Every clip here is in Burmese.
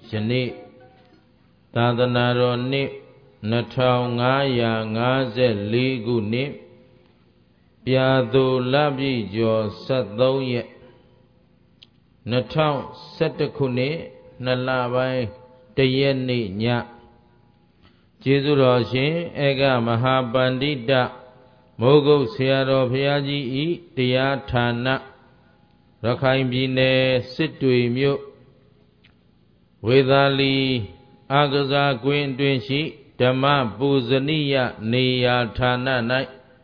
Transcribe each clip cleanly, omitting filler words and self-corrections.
ယနေ့သာသနာတော်နှစ်2554ခုနှစ်ပြာသိုလပြည့်ကျော်73ရက်2011ခုနှစ်2လပိုင်း1ရက်နေ့ညကျေးဇူးတော်ရှင်ဧကမဟာပန္တိတမိုးကုတ်ဆရာတော်ဘုရားကြီးဤတရားဌာနရခိုင်ပြည်နယ်စစ်တွေမြို့ဝေသာလီအာကစားကွင်းအတွင်းရှိဓမ္မပူဇနိယနေရာဌာန၌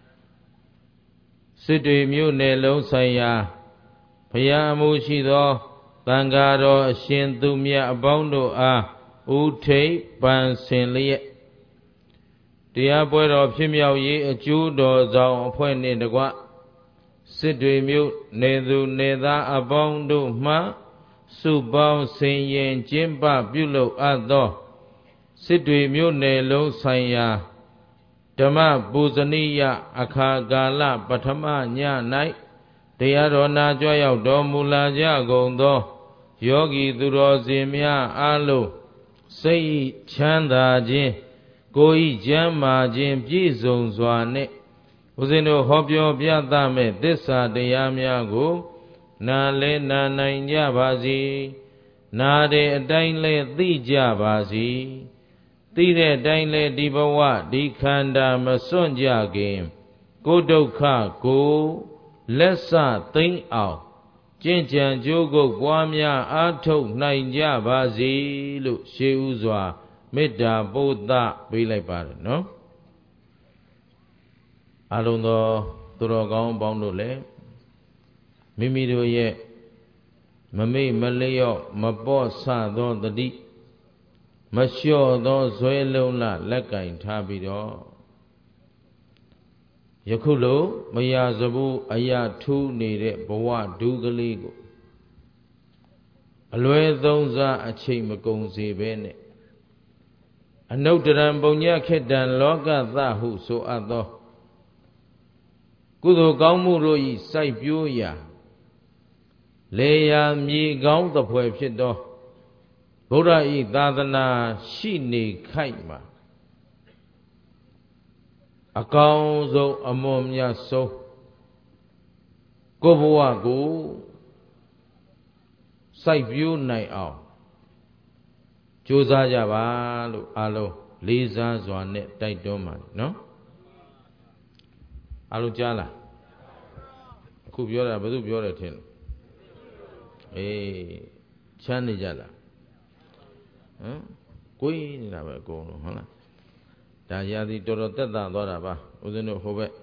စစ်တွေမြို့နယ်လုံးဆိုင်ရာဘုရားအမှုရှိသောသံဃာတော်အရှင်သူမြတ်အပေါင်းတို့အားဥထိပ်ပန်ဆင်လျက်တရားပွဲတော်ဖြစ်မြောက်ရေးအကျိုးတော်ဆောင်အဖွဲ့နှင့်တကွစစ်တွေမြို့နယ်သူနယ်သားအပေါင်းတို့မှစုပေါင်းဆင်ရင်ကျင်းပပြုလုပ်အပ်သောစစ်တွေမြို့နယ်လုံးဆိုင်ရာဓမ္မပူဇနိယအခါကာလပထမည၌တရားတော်နာကြွရောက်တော်မူလာကြကုန်သောယောဂီသူတော်စင်များအားလုံးစိတ်ချမ်းသာခြင်းကိုယ်ဤကျမ်းမာခြင်းပြည့်စုံစွာနှင့်ဦးဇင်းတို့ဟောပြောပြသမဲ့သစ္စာတရားများကိုနာလဲနာနိုင်ကြပါစေနာတဲ့အတိုင်းလဲသိကြပါစေသိတဲ့အတိုင်းလဲဒီဘဝဒီခန္ဓာမစွန့်ကြခင်ကိုယ်ဒုက္ခကိုလက်စသိမ့်အောင်ကျင့်ကြံကြိုးကုပ်ပွားများအားထုတ်နိုင်ကြပါစေလို့ရှေးဥစွာမေတ္တာပို့သပေးလိုက်ပါတယ်နော်အလုံးသောသူတော်ကောင်းပေါင်းတို့လည်းမိမိတို့ရဲ့မမေ့မလျော့မပေါ့ဆသောတတိမလျှော့သောဇွဲလုံးလလက်ကင်ထားပြီးတော့ယခုလိုမရစဘူးအရာထူးနေတဲ့ဘဝဒုကလေးကိုအလွယ်သုံးစားအချိန်မကုန်စေဘဲနဲ့အနုတ္တရံပုညခေတ္တံလောကသဟုဆိုအပ်သောကုသိုလ်ကောင်းမှုတို့ဤစိုက်ပျိုးရာလေယာမြေကောင်းသဖွယ်ဖြစ်သောဗုဒ္ဓဤသာသနာရှိနေခိုက်မှာအကောင်းဆုံးအမွန်မြတ်ဆုံးကိုယ်ဘဝကိုစိုက်ပျိုးနိုင်အောင်ကြိုးစားကြပါလို့အားလုံးလေးစားစွာနဲ့တိုက်တွန်းပါတယ်နော်အားလုံးကြားလားအခုပြောတာဘယ်သူပြောတယ်ထင်လဲအေးချမ်းနေကြလားဟမ်ကိုင်းနေတာပဲအကုန်လုံးဟုတ်လားဒါရာသီတော်တော်တက်တာသွားတာပါဦးဇင်းတို့ဟိုဘက်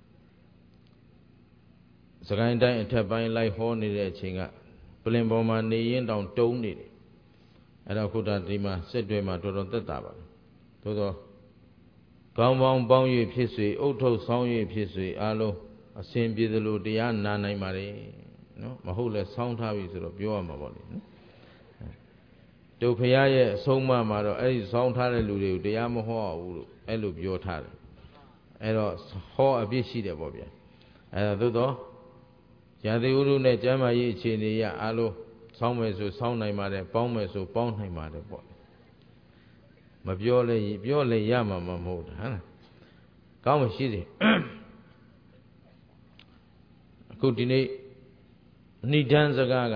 စကိုင်းတိုင်းအထက်ပိုင်းလိုက်ဟောနေတဲ့အချိန်ကပလင်ပေါ်မှာနေရင်တောင်တုံးနေတယ်အဲ့တော့ခုတည်းဒီမှာစစ်တွေမှာတော်တော်တက်တာပါသို့သောကောင်းပေါင်းပေါင်း၍ဖြစ်စေအုတ်ထုတ်ဆောင်း၍ဖြစ်စေအားလုံးအစဉ်ပြေသလိုတရားနာနိုင်ပါလေနော်မဟုတ်လဲဆောင်းထားပြီဆိုတော့ပြောရမှာပေါ့လေနော်တို့ဖရာရဲ့အဆုံးအမမှာတော့အဲ့ဒီဆောင်းထားတဲ့လူတွေကိုတရားမဟောဘူးလို့အဲ့လိုပြောထားတယ်အဲ့တော့ဟောအပြစ်ရှိတယ်ပေါ့ဗျာအဲ့တော့သို့သောရာသီဥတုနဲ့ကျမ်းမာရေးအခြေအနေရအားလုံးဆောင်းမယ်ဆိုဆောင်းနိုင်ပါတယ်ပေါင်းမယ်ဆိုပေါင်းနိုင်ပါတယ်ပေါ့မပြောလဲပြောလဲရမှာမဟုတ်တာဟမ်ကောင်းမရှိစေအခုဒီနေ့ဏိဒန်းစကားက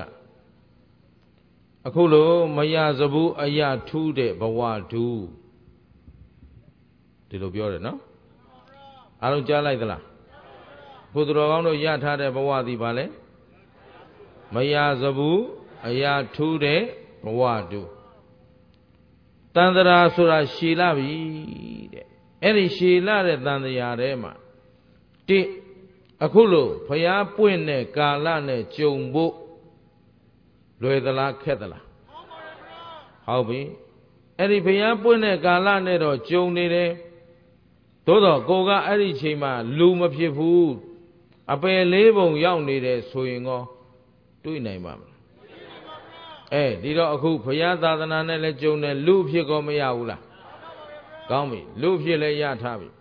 အခုလိုမရစဘူးအရာထူးတဲ့ဘဝဒူးဒီလိုပြောတယ်နော်အားလုံးကြားလိုက်သလားဘုသူတော်ကောင်းတို့ရထားတဲ့ဘဝသည်ဘာလဲမရစဘူးအရာထူးတဲ့ဘဝဒူးတန်ត្រာဆိုတာရှည်လာပြီတဲ့အဲ့ဒီရှည်လာတဲ့တန်ត្រာထဲမှာတိအခုလိုဖျားပွင့်တဲ့ကာလနဲ့ကြုံဖို့လွယ်သလားခက်သလားဟုတ်ပြီအဲ့ဒီဖျားပွင့်တဲ့ကာလနဲ့တော့ကြုံနေတယ်သို့တော့ကိုကအဲ့ဒီချိန်မှာလူမဖြစ်ဘူးအပယ်လေးပုံရောက်နေတယ်ဆိုရင်ကောတွေးနိုင်ပါမလားဒီတော့အခုဘုရားသာသနာနဲ့လည်းကြုံတယ်လူဖြစ်ကောမရဘူးလားကောင်းပြီလူဖြစ်လည်းရထားပြီ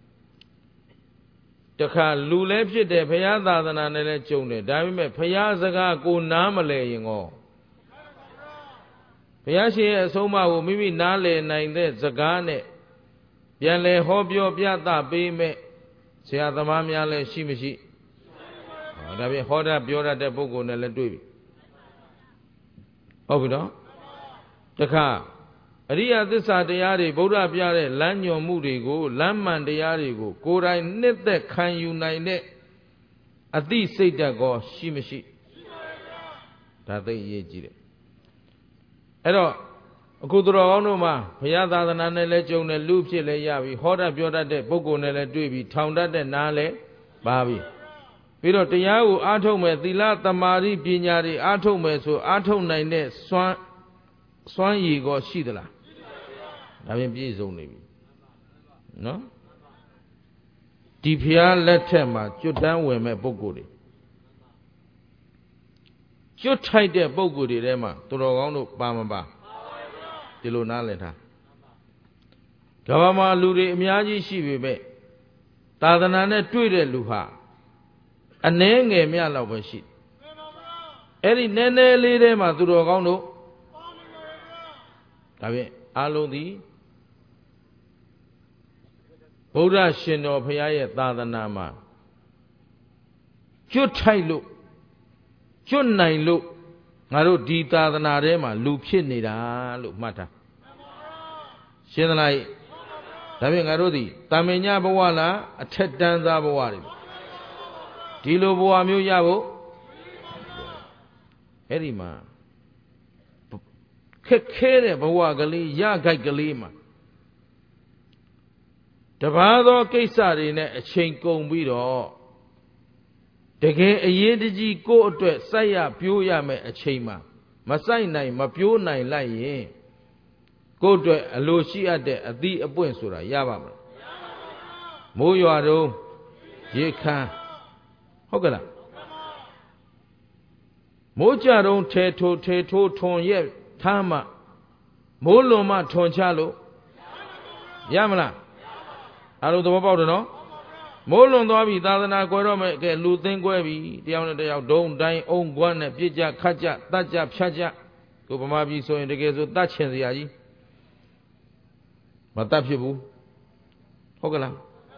တခါလူလည်းဖြစ်တယ်ဘုရားသာသနာနဲ့လည်းကြုံတယ်ဒါပေမဲ့ဘုရားစကားကိုနားမလဲရင်ကောဘုရားရှင်ရဲ့အဆုံးအမကိုမိမိနားလည်နိုင်တဲ့စကားနဲ့ပြန်လည်ဟောပြောပြသပေးမဲ့ဆရာသမားများလည်းရှိမရှိဒါဖြင့်ဟောတတ်ပြောတတ်တဲ့ပုဂ္ဂိုလ်နဲ့လည်းတွေ့ပြီဟုတ်ပြီနော်တခါအရိယသစ္စာတရားတွေဗုဒ္ဓပြတဲ့လမ်းညွှန်မှုတွေကိုလမ်းမှန်တရားတွေကိုကိုယ်တိုင်နှစ်သက်ခံယူနိုင်တဲ့အသိစိတ်ဓာတ်ကောရှိမရှိဒါသိအရေးကြီးတယ်အဲ့တော့အခုသူတော်ကောင်းတို့မှာဘုရားသာသနာနဲ့လည်းကြုံတယ်လူဖြစ်လည်းရပြီဟောတတ်ပြောတတ်တဲ့ပုဂ္ဂိုလ်နဲ့လည်းတွေ့ပြီထောင်တတ်တဲ့နားလည်းပါပြီပြီးတော့တရားကိုအားထုတ်မယ်သီလသမာဓိပညာတွေအားထုတ်မယ်ဆိုအားထုတ်နိုင်တဲ့စွမ်းရည်ကောရှိသလားဒါပြင်ပြည့်စုံနေပြီနော်ဒီဘုရားလက်ထက်မှာကျွတ်တန်းဝင်မဲ့ပုဂ္ဂိုလ်တွေကျွတ်ထိုက်တဲ့ပုဂ္ဂိုလ်တွေထဲမှာသူတော်ကောင်းတို့ပါမပါဒီလိုနားလည်ထားကမ္ဘာမှာလူတွေအများကြီးရှိပေမဲ့သာသနာနဲ့တွေ့တဲ့လူဟာအနည်းငယ်မြလောက်ပဲရှိအဲ့ဒီနည်းနည်းလေးထဲမှာသူတော်ကောင်းတို့ဒါဖြင့်အားလုံးသည်ဗုဒ္ဓရှင်တော်ဘုရားရဲ့သာသနာမှာကျွတ်ထိုက်လို့ကျွတ်နိုင်လို့ငါတို့ဒီသာသနာထဲမှာလူဖြစ်နေတာလို့မှတ်ထားရှင်းသလားဒါဖြင့်ငါတို့သည်တာမင်ညဘဝလားအထက်တန်းသားဘဝတွေဒီလိုဘဝမျိုးရဖို့အဲ့ဒီမှာခက်ခဲတဲ့ဘဝကလေးရခိုက်ကလေးမှာတပါးသောကိစ္စတွေနဲ့အချိန်ကုန်ပြီးတော့တကယ်အရေးတကြီးကိုယ့်အတွက်စိုက်ရပြိုးရမယ်အချိန်မှာမစိုက်နိုင်မပြိုးနိုင်လိုက်ရင်ကိုယ့်အတွက်အလိုရှိအပ်တဲ့အသီးအပွင့်ဆိုတာရပါမလားမိုးရွာတော့ရေခမ်းဟုတ်ကလားမိုးကြတော့ထဲထိုးထွန်ရဲ့ထားမှမိုးလွန်မှထွန်ချလို့ရမလားအားလုံးသဘောပေါက်တယ်နော်မိုးလွန်သွားပြီသာသနာကွယ်တော့မယ်ကဲလူသင်းကွဲပြီတယောက်နဲ့တယောက်ဒုံတိုင်းအုံကွမ်းနဲ့ပြစ်ကြခတ်ကြတတ်ကြဖြတ်ကြကိုဗမာပြည်ဆိုရင်တကယ်ဆိုတတ်ချင်စရာကြီးမတတ်ဖြစ်ဘူးဟုတ်ကလား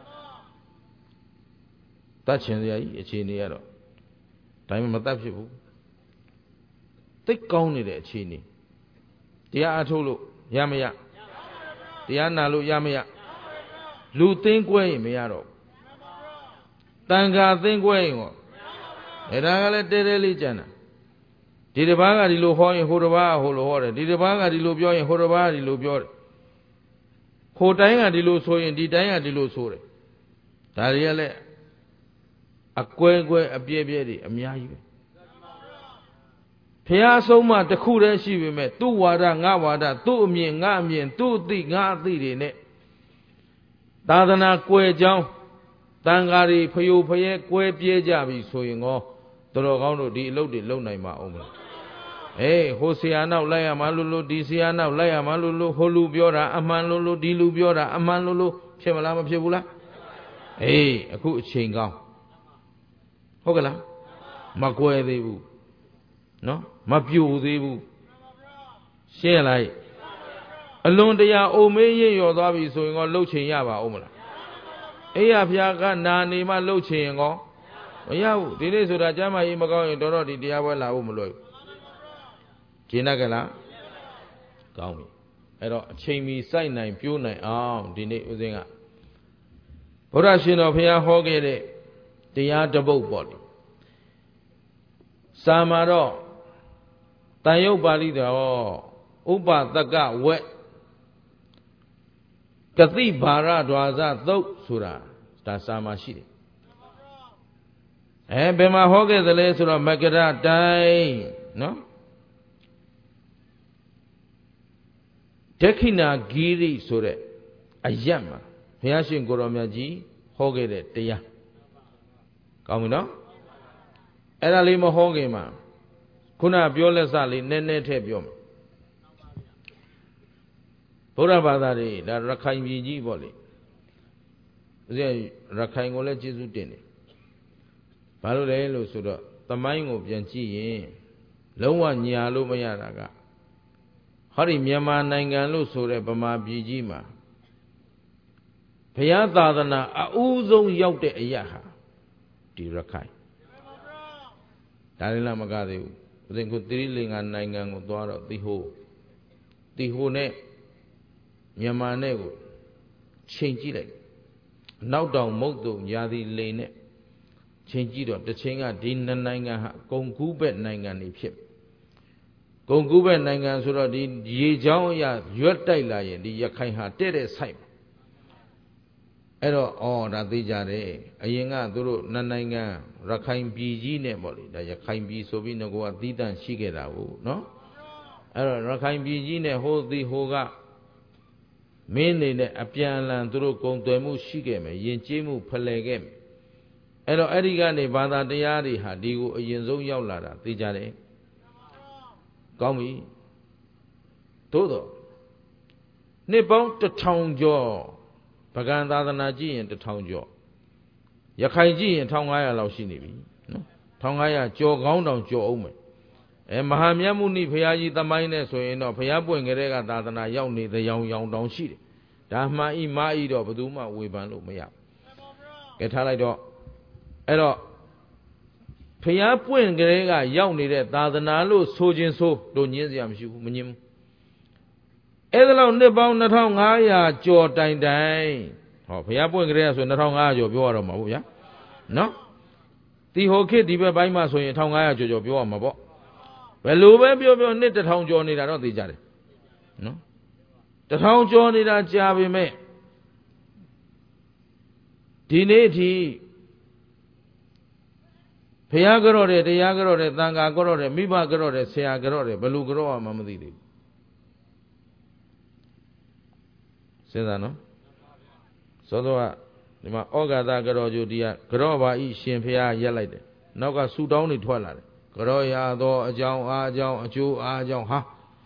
တတ်ချင်စရာကြီးအခြေအနေရတော့ဒါမှမတတ်ဖြစ်ဘူးသိကောင်းနေတဲ့အခြေအနေတရားအထုတ်လို့ရမရတရားနာလို့ရမရလူသိန်းကွဲရင်မရတော့တန်ခါသိန်းကွဲရင်ဟောအဲ့ဒါကလည်းတဲတဲလေးကြံတာဒီတစ်ပါးကဒီလိုဟောရင်ဟိုတစ်ပါးကဟိုလိုဟောတယ်ဒီတစ်ပါးကဒီလိုပြောရင်ဟိုတစ်ပါးကဒီလိုပြောတယ်ဟိုတိုင်းကဒီလိုဆိုရင်ဒီတိုင်းကဒီလိုဆိုတယ်ဒါတွေကလည်းအကွဲကွဲအပြဲပြဲတွေအများကြီးပဲဘုရားဆုံးမတစ်ခုတည်းရှိပေမဲ့သူ့ဝါဒငါဝါဒသူ့အမြင်ငါအမြင်သူ့အသိငါအသိတွေနဲ့သာသနာကွယ်ကြောင်းတန်ဃာတွေဖယိုဖယဲကွဲပြဲကြပြီဆိုရင်ကောတော်ကောင်းတို့ဒီအလုပ်တွေလုပ်နိုင်မှာအောင်မလားဟိုဆရာနောက်လိုက်ရမှာလို့ဒီဆရာနောက်လိုက်ရမှာလို့ဟိုလူပြောတာအမှန်လို့ဒီလူပြောတာအမှန်လို့ဖြစ်မလားမဖြစ်ဘူးလားအခုအချိန်ကောင်းဟုတ်ကလားမကွယ်သေးဘူးနော်မပြိုသေးဘူးရှင်းလိုက်အလွန်တရာအုံမေးရရော်သွားပြီဆိုရင်ကောလှုပ်ချင်ရပါဦးမလားအေးရဖျားကနာနေမှလှုပ်ချင်ရင်ကောမရဘူးဒီနေ့ဆိုတာကျမ်းမာရေးမကောင်းရင်တော်ဒီတရားပွဲလာဖို့မလွယ်ဘူးကျင်းတတ်ကြလားကောင်းပြီအဲ့တော့အချိန်မီစိုက်နိုင်ပြိုးနိုင်အောင်ဒီနေ့ဦးဇင်းကဘုရားရှင်တော်ဘုရားဟောခဲ့တဲ့တရားတစ်ပုဒ်ပေါ့လေစာမှာတော့တန်ရုပ်ပါဠိတော်ဥပသကဝက်ကတိဘာရဒွါစသုတ်ဆိုတာဒါစာမှာရှိတယ်ဘယ်မှာဟောခဲ့သလဲဆိုတော့မကရတိုင်းနော်ဒက္ခိဏဂီရိဆိုတဲ့အယက်မှာဘုရားရှင်ကိုရောမြတ်ကြီးဟောခဲ့တဲ့တရားကောင်းပြီနော်အဲ့ဒါလေးမဟောခင်မှာခုနပြောလက်စလေးနည်းနည်းထည့်ပြောမယ်ဗုဒ္ဓဘာသာတွေဒါရခိုင်ပြည်ကြီးပေါ့လေဦးဇင်းရခိုင်ကိုလည်းကျေးဇူးတင်တယ်ဘာလို့လဲလို့ဆိုတော့သမိုင်းကိုပြန်ကြည့်ရင်လုံးဝညာလို့မရတာကဟဟောဒီမြန်မာနိုင်ငံလို့ဆိုတဲ့ဗမာပြည်ကြီးမှာဘုရားသာသနာအဦးဆုံးရောက်တဲ့အရာဟာဒီရခိုင်ဒါလည်းလားမကသေးဘူးဦးဇင်းကိုသီရိလင်္ကာနိုင်ငံကိုသွားတော့တီဟိုနဲ့မြန်မာနဲ့ကိုချိန်ကြည့်လိုက်နောက်တောင်မုတ်တုံရာသီလိန်နဲ့ချိန်ကြည့်တော့တစ်ချိန်ကဒီနှစ်နိုင်ငံဟာဂုံကူးဘက်နိုင်ငံတွေဖြစ်ဂုံကူးဘက်နိုင်ငံဆိုတော့ဒီရေချောင်းအရာရွက်တိုက်လာရင်ဒီရခိုင်ဟာတဲ့တဲ့ဆိုင်အဲ့တော့ဒါသိကြတယ်အရင်ကသူတို့နှစ်နိုင်ငံရခိုင်ပြည်ကြီးနဲ့ပေါ့လေဒါရခိုင်ပြည်ဆိုပြီးငါကသီးတန့်ရှိခဲ့တာဟုတ်နော်အဲ့တော့ရခိုင်ပြည်ကြီးနဲ့ဟိုကမင်းနေနဲ့အပြန်အလှန်သူတို့ဂုံသွယ်မှုရှိခဲ့မယ်ယဉ်ကျေးမှုဖလှယ်ခဲ့မယ်အဲ့တော့အဲ့ဒီကနေဘာသာတရားတွေဟာဒီကိုအရင်ဆုံးရောက်လာတာသိကြတယ်ကောင်းပြီသို့တော့နှစ်ပေါင်း1000ကျော်ဗကံသာသနာကြည့်ရင်1000ကျော်ရခိုင်ကြည့်ရင်1500လောက်ရှိနေပြီနော်1500ကျော်ကောင်းတောင်ကျော်အောင်မယ်မဟာမြတ်မုနိဘုရားကြီးသမိုင်းနဲ့ဆိုရင်တော့ဘုရားပွင့်ကြတဲ့ကသာသနာရောက်နေတဲ့ရောင်တောင်ရှိတယ်ဒါမှန်ဤမာဤတော့ဘယ်သူမှဝေဖန်လို့မရဘူးကဲထားလိုက်တော့အဲ့တော့ဘုရားပွင့်ကြတဲ့ကရောက်နေတဲ့သာသနာလို့ဆိုခြင်းဆိုတို့ညင်းစရာမရှိဘူးမညင်းဘူးအဲ့ဒါလောက်နှစ်ပေါင်း2500ကျော်တိုင်ဟောဘုရားပွင့်ကြတဲ့ဆို2500ကျော်ပြောရတော့မှာပေါ့ဗျာနော်ဒီဟိုခေတ်ဒီဘက်ပိုင်းမှာဆိုရင်1500ကျော်ပြောရမှာပေါ့ဘယ်လိုပဲပြောနှစ်1000ကျော်နေတာတော့သိကြတယ်နော်1000ကျော်နေတာကြာပြီမဲ့ဒီနေ့အထိဘုရားကြော့တယ်တရားကြော့တယ်သံဃာကြော့တယ်မိဘကြော့တယ်ဆရာကြော့တယ်ဘယ်လိုကြော့မှမသိသေးဘူးစဉ်းစားနော်သောသောကဒီမှာဩဃာသကြော့ကျူဒီကကြော့ပါဤရှင်ဘုရားရက်လိုက်တယ်နောက်ကဆူတောင်းတွေထွက်လာတယ်ကြော့ရသောအကြောင်းအားအကြောင်းအကျိုးအားအကြောင်းဟာ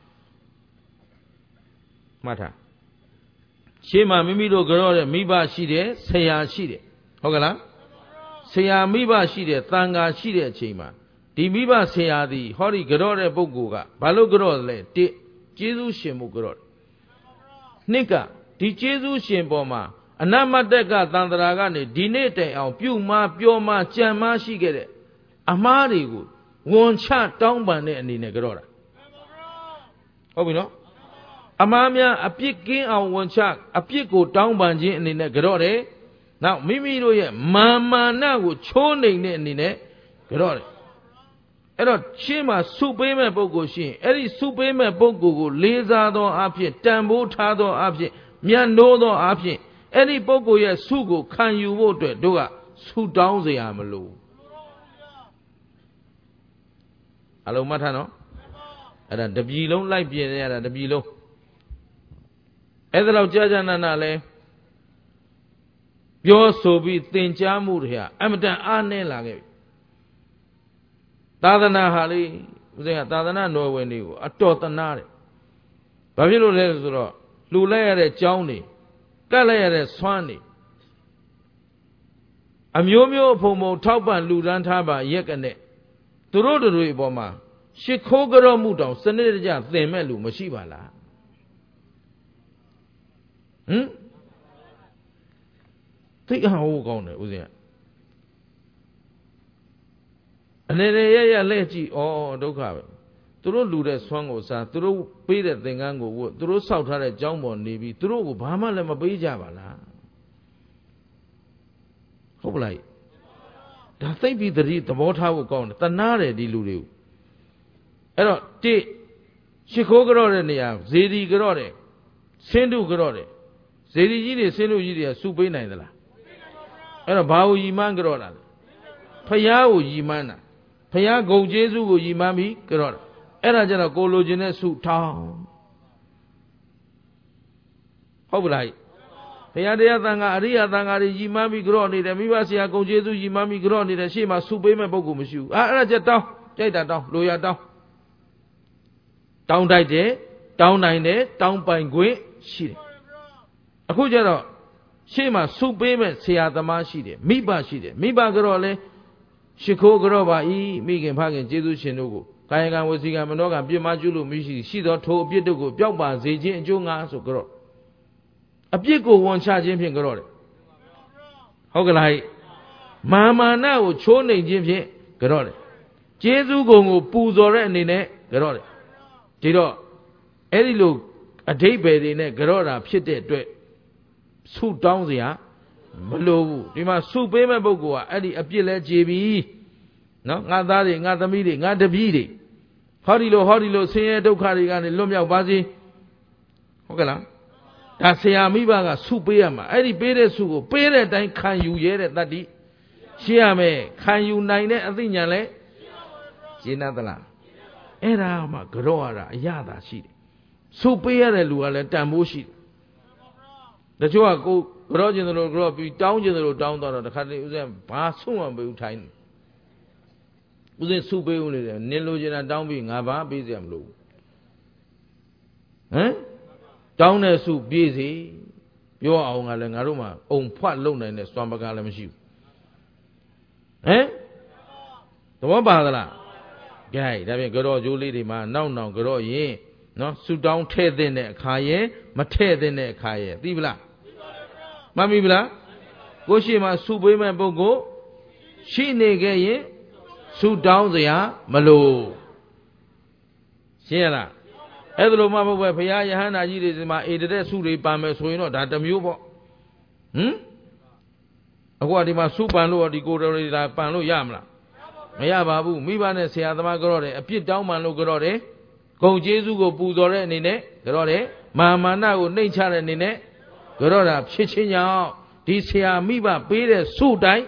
မှတ်ထားရှေ့မှာမိမိတို့ကြော့တဲ့မိဘရှိတယ်ဆရာရှိတယ်ဟုတ်ကလားဆရာမိဘရှိတယ်သံဃာရှိတဲ့အချိန်မှာဒီမိဘဆရာသည်ဟောဒီကြော့တဲ့ပုဂ္ဂိုလ်ကဘာလို့ကြော့လဲတစ်ကျေးဇူးရှင်မှုကြော့တယ်နှစ်ကဒီကျေးဇူးရှင်ပေါ်မှာအနမတက်ကသံတရာကနေဒီနေ့တိုင်အောင်ပြုမပြောမကြံမရှိခဲ့တဲ့အမှားတွေကိုဝန်ချတောင်းပန်တဲ့အနေနဲ့ကြော့တာဟုတ်ပြီနော်အမှားများအပြစ်ကင်းအောင်ဝန်ချအပြစ်ကိုတောင်းပန်ခြင်းအနေနဲ့ကြော့တယ်နောက်မိမိတို့ရဲ့မာနကိုချိုးနှိမ်တဲ့အနေနဲ့ကြော့တယ်အဲ့တော့ရှင်းမှာစုပေးမဲ့ပုဂ္ဂိုလ်ရှိရင်အဲ့ဒီစုပေးမဲ့ပုဂ္ဂိုလ်ကိုလေးစားသောအဖြစ်တန်ဖိုးထားသောအဖြစ်မြတ်နိုးသောအဖြစ်အဲ့ဒီပုဂ္ဂိုလ်ရဲ့စုကိုခံယူဖို့အတွက်တို့ကဆုတောင်းเสียမလို့အလုံးမှတ်ထားနော်အဲ့ဒါတပြည်လုံးလိုက်ပြင်ရတာတပြည်လုံးအဲ့ဒါတော့ကြာနာလဲပြောဆိုပြီးသင်ကြားမှုတွေဟာအမတန်အားနည်းလာခဲ့ပြီသာသနာဟာလေဦးဇင်းကသာသနာတော်ဝင်တွေကိုအတော်တနာတယ်ဘာဖြစ်လို့လဲဆိုတော့လှူလိုက်ရတဲ့ကြောင်းတွေကတ်လိုက်ရတဲ့ဆွမ်းတွေအမျိုးမျိုးအဖုံဖုံထောက်ပံ့လှူဒန်းထားပါရက်ကနေသူတို့တွေအပေါ်မှာရှ िख ိုးကြောမှုတောင်စနစ်တကျသင်မဲ့လူမရှိပါလားသိအောင်ဟောကောင်းတယ်ဦးဇင်းကအနေနဲ့ရလဲကြည့်ဒုက္ခပဲသူတို့လူတဲ့ဆွမ်းကိုစားသူတို့ပေးတဲ့သင်္ကန်းကိုဝတ်သူတို့စောက်ထားတဲ့ကြောင်းပေါ်နေပြီးသူတို့ကိုဘာမှလည်းမပေးကြပါလားဟုတ်ပလားဒါသိပြီးသဘောထားဖို့ကောင်းတယ်တနာတယ်ဒီလူတွေကိုအဲ့တော့တိရှ िख ိုးကြောတဲ့နေရာဇေဒီကြောတဲ့ဆင်းတုကြောတဲ့ဇေဒီကြီးတွေဆင်းတုကြီးတွေကစုပေးနိုင်သလားအဲ့တော့ဘာကိုယီမန်းကြောတာလဲဖယားကိုယီမန်းတာဖယားဂုံကျေးဇူးကိုယီမန်းပြီးကြောတာအဲ့ဒါကြတော့ကိုလိုချင်တဲ့စုထောင်းဟုတ်ပလားဘုရားတရားသံဃာအရိယသံဃာတွေယီမန်းပြီးကြောနေတယ်မိဘဆရာဂုံကျေးဇူးယီမန်းပြီးကြောနေတယ်ရှေ့မှာစုပေးမဲ့ပုဂ္ဂိုလ်မရှိဘူးအဲ့ဒါကြတောင်းကြိုက်တာတောင်းလိုရတောင်းတိုက်တယ်တောင်းနိုင်တယ်တောင်းပိုင်ခွင့်ရှိတယ်အခုကျတော့ရှေ့မှာစုပေးမဲ့ဆရာသမားရှိတယ်မိဘရှိတယ်မိဘကြောလဲရှ िख ိုးကြောပါဤမိခင်ဖခင်ကျေးဇူးရှင်တို့ကိုကကာယကံဝစီကံမနောကံပြစ်မှားကျူးလို့မရှိသောထိုအပြစ်တို့ကိုပျောက်ပါစေခြင်းအကျိုးငါဆိုကြတော့အပြစ်ကိုဝန်ချခြင်းဖြင့်ကြတော့တယ်ဟုတ်ကလားမာမာနကိုချိုးနှိမ်ခြင်းဖြင့်ကြတော့တယ်ကျေးဇူးကိုပူဇော်တဲ့အနေနဲ့ကြတော့တယ်ဒီတော့အဲ့ဒီလိုအဓိပ္ပာယ်တွေနဲ့ကြတော့တာဖြစ်တဲ့အတွက်ဆုတောင်းเสียမလိုဘူးဒီမှာဆုပေးမဲ့ပုဂ္ဂိုလ်ကအဲ့ဒီအပြစ်လဲကြေပြီနော်ငါသားတွေငါသမီးတွေငါတပည့်တွေဟောဒီလိုဆင်းရဲဒုက္ခတွေကနေလွတ်မြောက်ပါစေဟုတ်ကဲ့လားဒါဆရာမိဘကဆုပေးရမှာအဲ့ဒီပေးတဲ့ဆုကိုပေးတဲ့အတိုင်းခံယူရဲတဲ့တတ္တိရှိရမယ်ခံယူနိုင်တဲ့အသိဉာဏ်လဲရှင်းသလားအဲ့ဒါမှကြော့ရတာအရသာရှိတယ်ဆုပေးရတဲ့လူကလည်းတန်ဖိုးရှိတယ်တချို့ကကိုကြော့ကျင်တယ်လို့ကြော့ပြီးတောင်းကျင်တယ်လို့တောင်းတော့တခါတလေဥစဉ်ဘာဆုမှမပေးဘူးထိုင်းဥစဉ်ဆုပေးဦးနေတယ်နင်လိုချင်တာတောင်းပြီးငါဘာပေးစရာမလိုဘူးဟမ်တောင်းတဲ့ဆုပြေးစီပြောအောင်ကလည်းငါတို့မှအုံဖွက်လုံနိုင်တဲ့စွမ်းပကားလည်းမရှိဘူးဟမ်သဘောပါသလားကြိုက်ဒါဖြင့်ကြော့ကျိုးလေးတွေမှာနောက်ကြော့ရင်နော်ဆုတောင်းထဲ့တဲ့အခါရဲ့မထဲ့တဲ့အခါရဲ့သိပလားမှတ်မိပလားကိုရှိမှဆုပေးမဲ့ပုဂ္ဂိုလ်ရှိနေခဲ့ရင်ဆုတောင်းเสียမလို့ရှင်းရလားအဲ့ဒါလိုမှမဟုတ်ပဲဘုရားယဟန္တာကြီးတွေဒီမှာဧတတဲ့ဆုတွေပန်မယ်ဆိုရင်တော့ဒါတစ်မျိုးပေါ့အခုကဒီမှာဆုပန်လို့ဒီကိုယ်တော်တွေဒါပန်လို့ရမလားမရပါဘူးမိဘနဲ့ဆရာသမားကြော့တယ်အပြစ်တောင်းပန်လို့ကြော့တယ်ဂုံကျေးဇူးကိုပူဇော်တဲ့အနေနဲ့ကြော့တယ်မာမာနကိုနှိမ့်ချတဲ့အနေနဲ့ကြော့တာဖြစ်ချင်းကြောင့်ဒီဆရာမိဘပေးတဲ့ဆုတိုင်း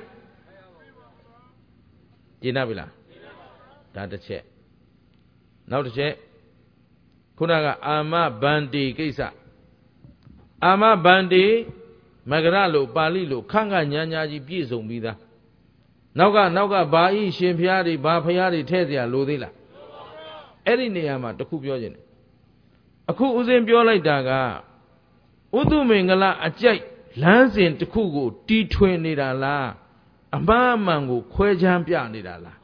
ကျင့်ပြီလားဒါတစ်ချက်နောက်တစ်ချက်ခုနကအာမဗန္တိကိစ္စအာမဗန္တိမဂရလို့ပါဠိလို့ခန့်ခညာညာကြီးပြည့်စုံပြီးသားနောက်ကဘာဤရှင်ဖျားတွေဘာဖျားတွေထဲ့เสียလိုသေးလားအဲ့ဒီနေရာမှာတခုပြောခြင်းတယ်အခုဥစဉ်ပြောလိုက်တာကဥဒုမင်္ဂလအကြိုက်လမ်းစဉ်တစ်ခုကိုတီထွင်နေတာလားအမှားအမှန်ကိုခွဲခြမ်းပြနေတာလား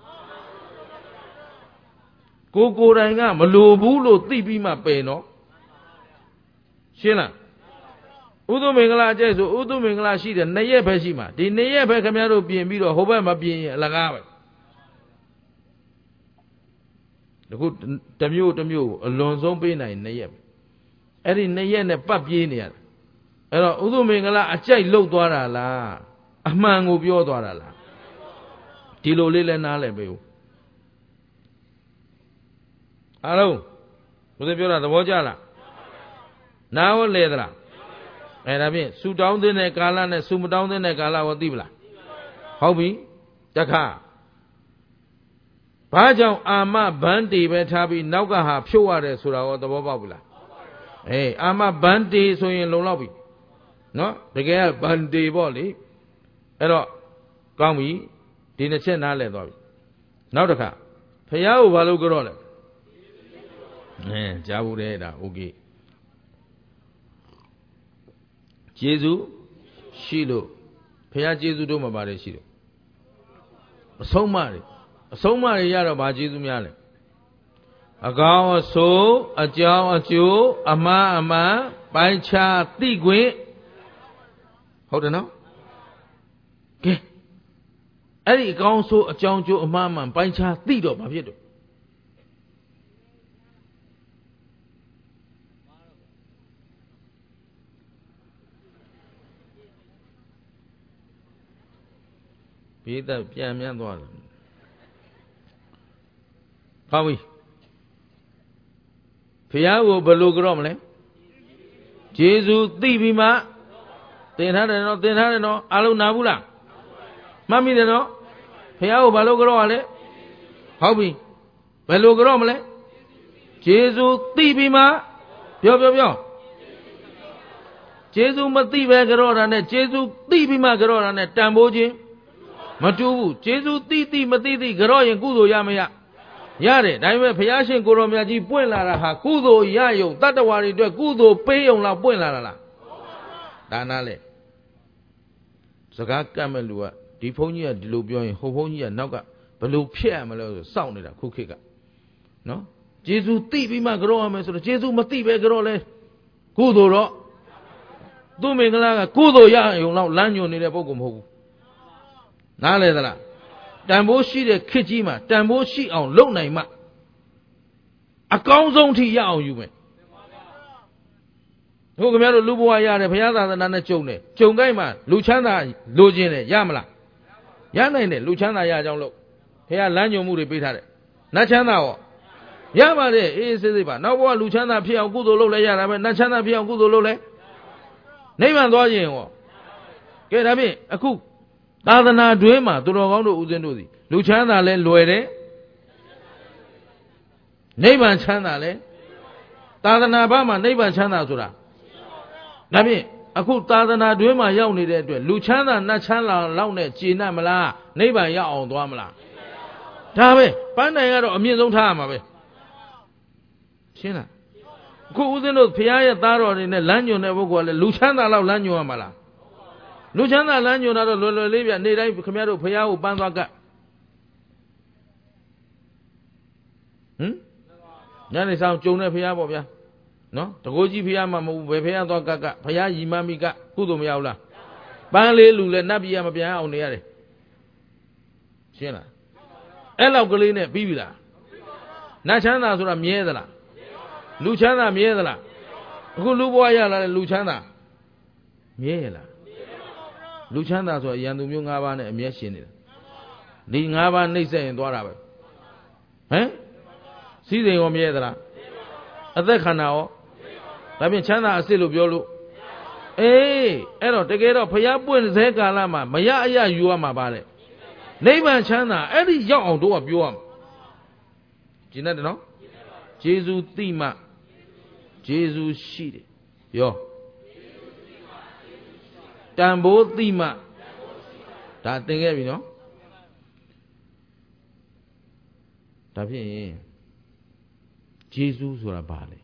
ကိုယ်တိုင်ကမလိုဘူးလို့သိပြီးမှပယ်နော်ရှင်းလားဥဒုမင်္ဂလအကြိုက်ဆိုဥဒုမင်္ဂလရှိတယ်2ရက်ပဲရှိမှာဒီ2ရက်ပဲခင်ဗျားတို့ပြင်ပြီးတော့ဟိုဘက်မပြင်ရင်အလကားပဲအခုတစ်မျိုးအလွန်ဆုံးပေးနိုင်2ရက်အဲ့ဒီ2ရက်နဲ့ပတ်ပြေးနေရတယ်အဲ့တော့ဥဒုမင်္ဂလအကြိုက်လှုပ်သွားတာလားအမှန်ကိုပြောသွားတာလားဒီလိုလေးလည်းနားလည်ပေးဦးအားလုံးဘုရားပြောတာသဘောကျလားနားဟုတ်လေသလားအဲ့ဒါဖြင့်ဆူတောင်းတဲ့ကာလနဲ့ဆူမတောင်းတဲ့ကာလဟောသိပလားဟုတ်ပြီတခါဘာကြောင့်အာမဗန္တိပဲထားပြီးနောက်ကဟာဖြုတ်ရတယ်ဆိုတာဟောသဘောပေါက်ပြီလားအေးအာမဗန္တိဆိုရင်လုံလောက်ပြီနော်တကယ်ကဗန္တိပေါ့လေအဲ့တော့ကောင်းပြီဒီနှစ်ချက်နားလည်သွားပြီနောက်တစ်ခါဖះကိုဘာလို့ကြော့လဲကြားဘူးတဲ့ဒါโอเคကျေးဇူးရှိလို့ဖះကျေးဇူးတို့မှာပါတယ်ရှိတယ်အဆုံးမတွေရတော့ဘာကျေးဇူးများလဲအကောင်းအဆိုးအကြောင်းအကျိုးအမှားအမှန်ပိုင်းခြားသိခွင့်ဟုတ်တယ်နော်ကဲအဲ့ဒီအကောင်းဆိုးအကြောင်းကျိုးအမှားအမှန်ပိုင်းခြားသိတော့ဘာဖြစ်တော့ဘေးသက်ပြန်မြန်းသွားတယ်ဟောပြီဖះကိုဘယ်လိုကြော့မလဲကျေးဇူးသိပြီးမှသင်ထားတယ်နော်အားလုံးနားဘူးလားမှတ်မိတယ်နော်ဖះကိုဘာလို့ကြော့ရလဲဟုတ်ပြီဘယ်လိုကြော့မလဲကျေးဇူးသိပြီးမှပြောကျေးဇူးမသိပဲကြော့တာနဲ့ကျေးဇူးသိပြီးမှကြော့တာနဲ့တန်ဖိုးခြင်းမတူဘူးကျေးဇူးသိမသိကြော့ရင်ကုသိုလ်ရမရရတယ်ဒါပေမဲ့ဘုရားရှင်ကိုရောမြတ်ကြီးပွင့်လာတာဟာကုသိုလ်ရယုံတတ္တဝါတွေအတွက်ကုသိုလ်ပေးယုံလောက်ပွင့်လာတာလားဒါနာလေစကားကတ်မဲ့လူကဒီဘုန်းကြီးကဒီလိုပြောရင်ဟိုဘုန်းကြီးကနောက်ကဘယ်လိုဖြစ်ရမလဲဆိုစောင့်နေတာခုခေတ်ကနော်ကျေးဇူးသိပြီးမှကြောရမယ်ဆိုတော့ကျေးဇူးမသိပဲကြောလဲကုသိုလ်တော့သူ့မင်္ဂလာကကုသိုလ်ရအောင်လောက်လမ်းညွန်နေတဲ့ပုဂ္ဂိုလ်မဟုတ်ဘူးနားလဲသလားတန်ဖိုးရှိတဲ့ခေတ်ကြီးမှာတန်ဖိုးရှိအောင်လုပ်နိုင်မှအကောင်းဆုံးထိရအောင်ယူမယ်ဟုတ်ခင်ဗျားတို့လူဘဝရတယ်ဘုရားသာသနာနဲ့ကြုံတယ်ကြုံကိုင်းမှာလူချမ်းသာလိုချင်တယ်ရမလားရနိုင်တယ်လူချမ်းသာရအောင်လို့ဘုရားလမ်းညွန်မှုတွေပေးထားတယ်နတ်ချမ်းသာရောရပါတယ်အေးစစ်စစ်ပါနောက်ဘဝလူချမ်းသာဖြစ်အောင်ကုသိုလ်လုပ်လဲရတာပဲနတ်ချမ်းသာဖြစ်အောင်ကုသိုလ်လုပ်လဲနိဗ္ဗာန်သွားခြင်းရောကဲဒါဖြင့်အခုသာသနာတွင်မှာသူတော်ကောင်းတို့ဦးဇင်းတို့သည်လူချမ်းသာလဲလွယ်တယ်နိဗ္ဗာန်ချမ်းသာလဲသာသနာ့ဘာမှာနိဗ္ဗာန်ချမ်းသာဆိုတာဒါဖြင့်အခုသာသနာတွင်မှာရောက်နေတဲ့အတွက်လူချမ်းသာနတ်ချမ်းသာလောက်နဲ့ကျေနပ်မလားနိဗ္ဗာန်ရောက်အောင်သွားမလားဒါပဲပန်းတိုင်ကတော့အမြင့်ဆုံးထားရမှာပဲရှင်းလားအခုဦးဇင်းတို့ဘုရားရဲ့သားတော်တွေနဲ့လမ်းညွန်တဲ့ပုဂ္ဂိုလ်ကလည်းလူချမ်းသာလောက်လမ်းညွန်ရမှာလားလူချမ်းသာလမ်းညွန်တာတော့လွယ်လွယ်လေးပြနေ့တိုင်းခင်ဗျားတို့ဘုရားကိုပန်းသွားကပ်ညနေဆောင်ကြုံတဲ့ဘုရားပေါ့ဗျာနော်တကိုးကြီးဘုရားမှမဟုတ်ဘူးဘယ်ဘုရားသွားကပ်ဘုရားရီမမိကကုသိုလ်မရဘူးလားပန်းလေးလူလည်းနတ်ပြည်ကမပြန်အောင်နေရတယ်ရှင်းလားအဲ့လောက်ကလေးနဲ့ပြီးပြီလားနတ်ချမ်းသာဆိုတာမြဲသလားလူချမ်းသာမြဲသလားအခုလူဘဝရလာတဲ့လူချမ်းသာမြဲရလားလူချမ်းသာဆိုတာရန်သူမျိုး၅ပါးနဲ့အမျက်ရှင်နေတာဒီ၅ပါးနှိမ့်ဆက်ရင်သွားတာပဲဟမ်စည်းစိမ်ရောမြဲသလားအသက်ခန္ဓာရောဒါဖြင့်ချမ်းသာအစစ်လို့ပြောလို့အေးအဲ့တော့တကယ်တော့ဘုရားပွင့်စေကာလမှာမရအရယူရမှာပါလေနိဗ္ဗာန်ချမ်းသာအဲ့ဒီရောက်အောင်တို့ကပြောရမှာကျင်တတ်တယ်နော်ကျေးဇူးသိမှကျေးဇူးရှိတယ်ပြောတန်ဖိုးသိမှဒါသင်ခဲ့ပြီနော်ဒါဖြင့်ကျေးဇူးဆိုတာဘာလဲ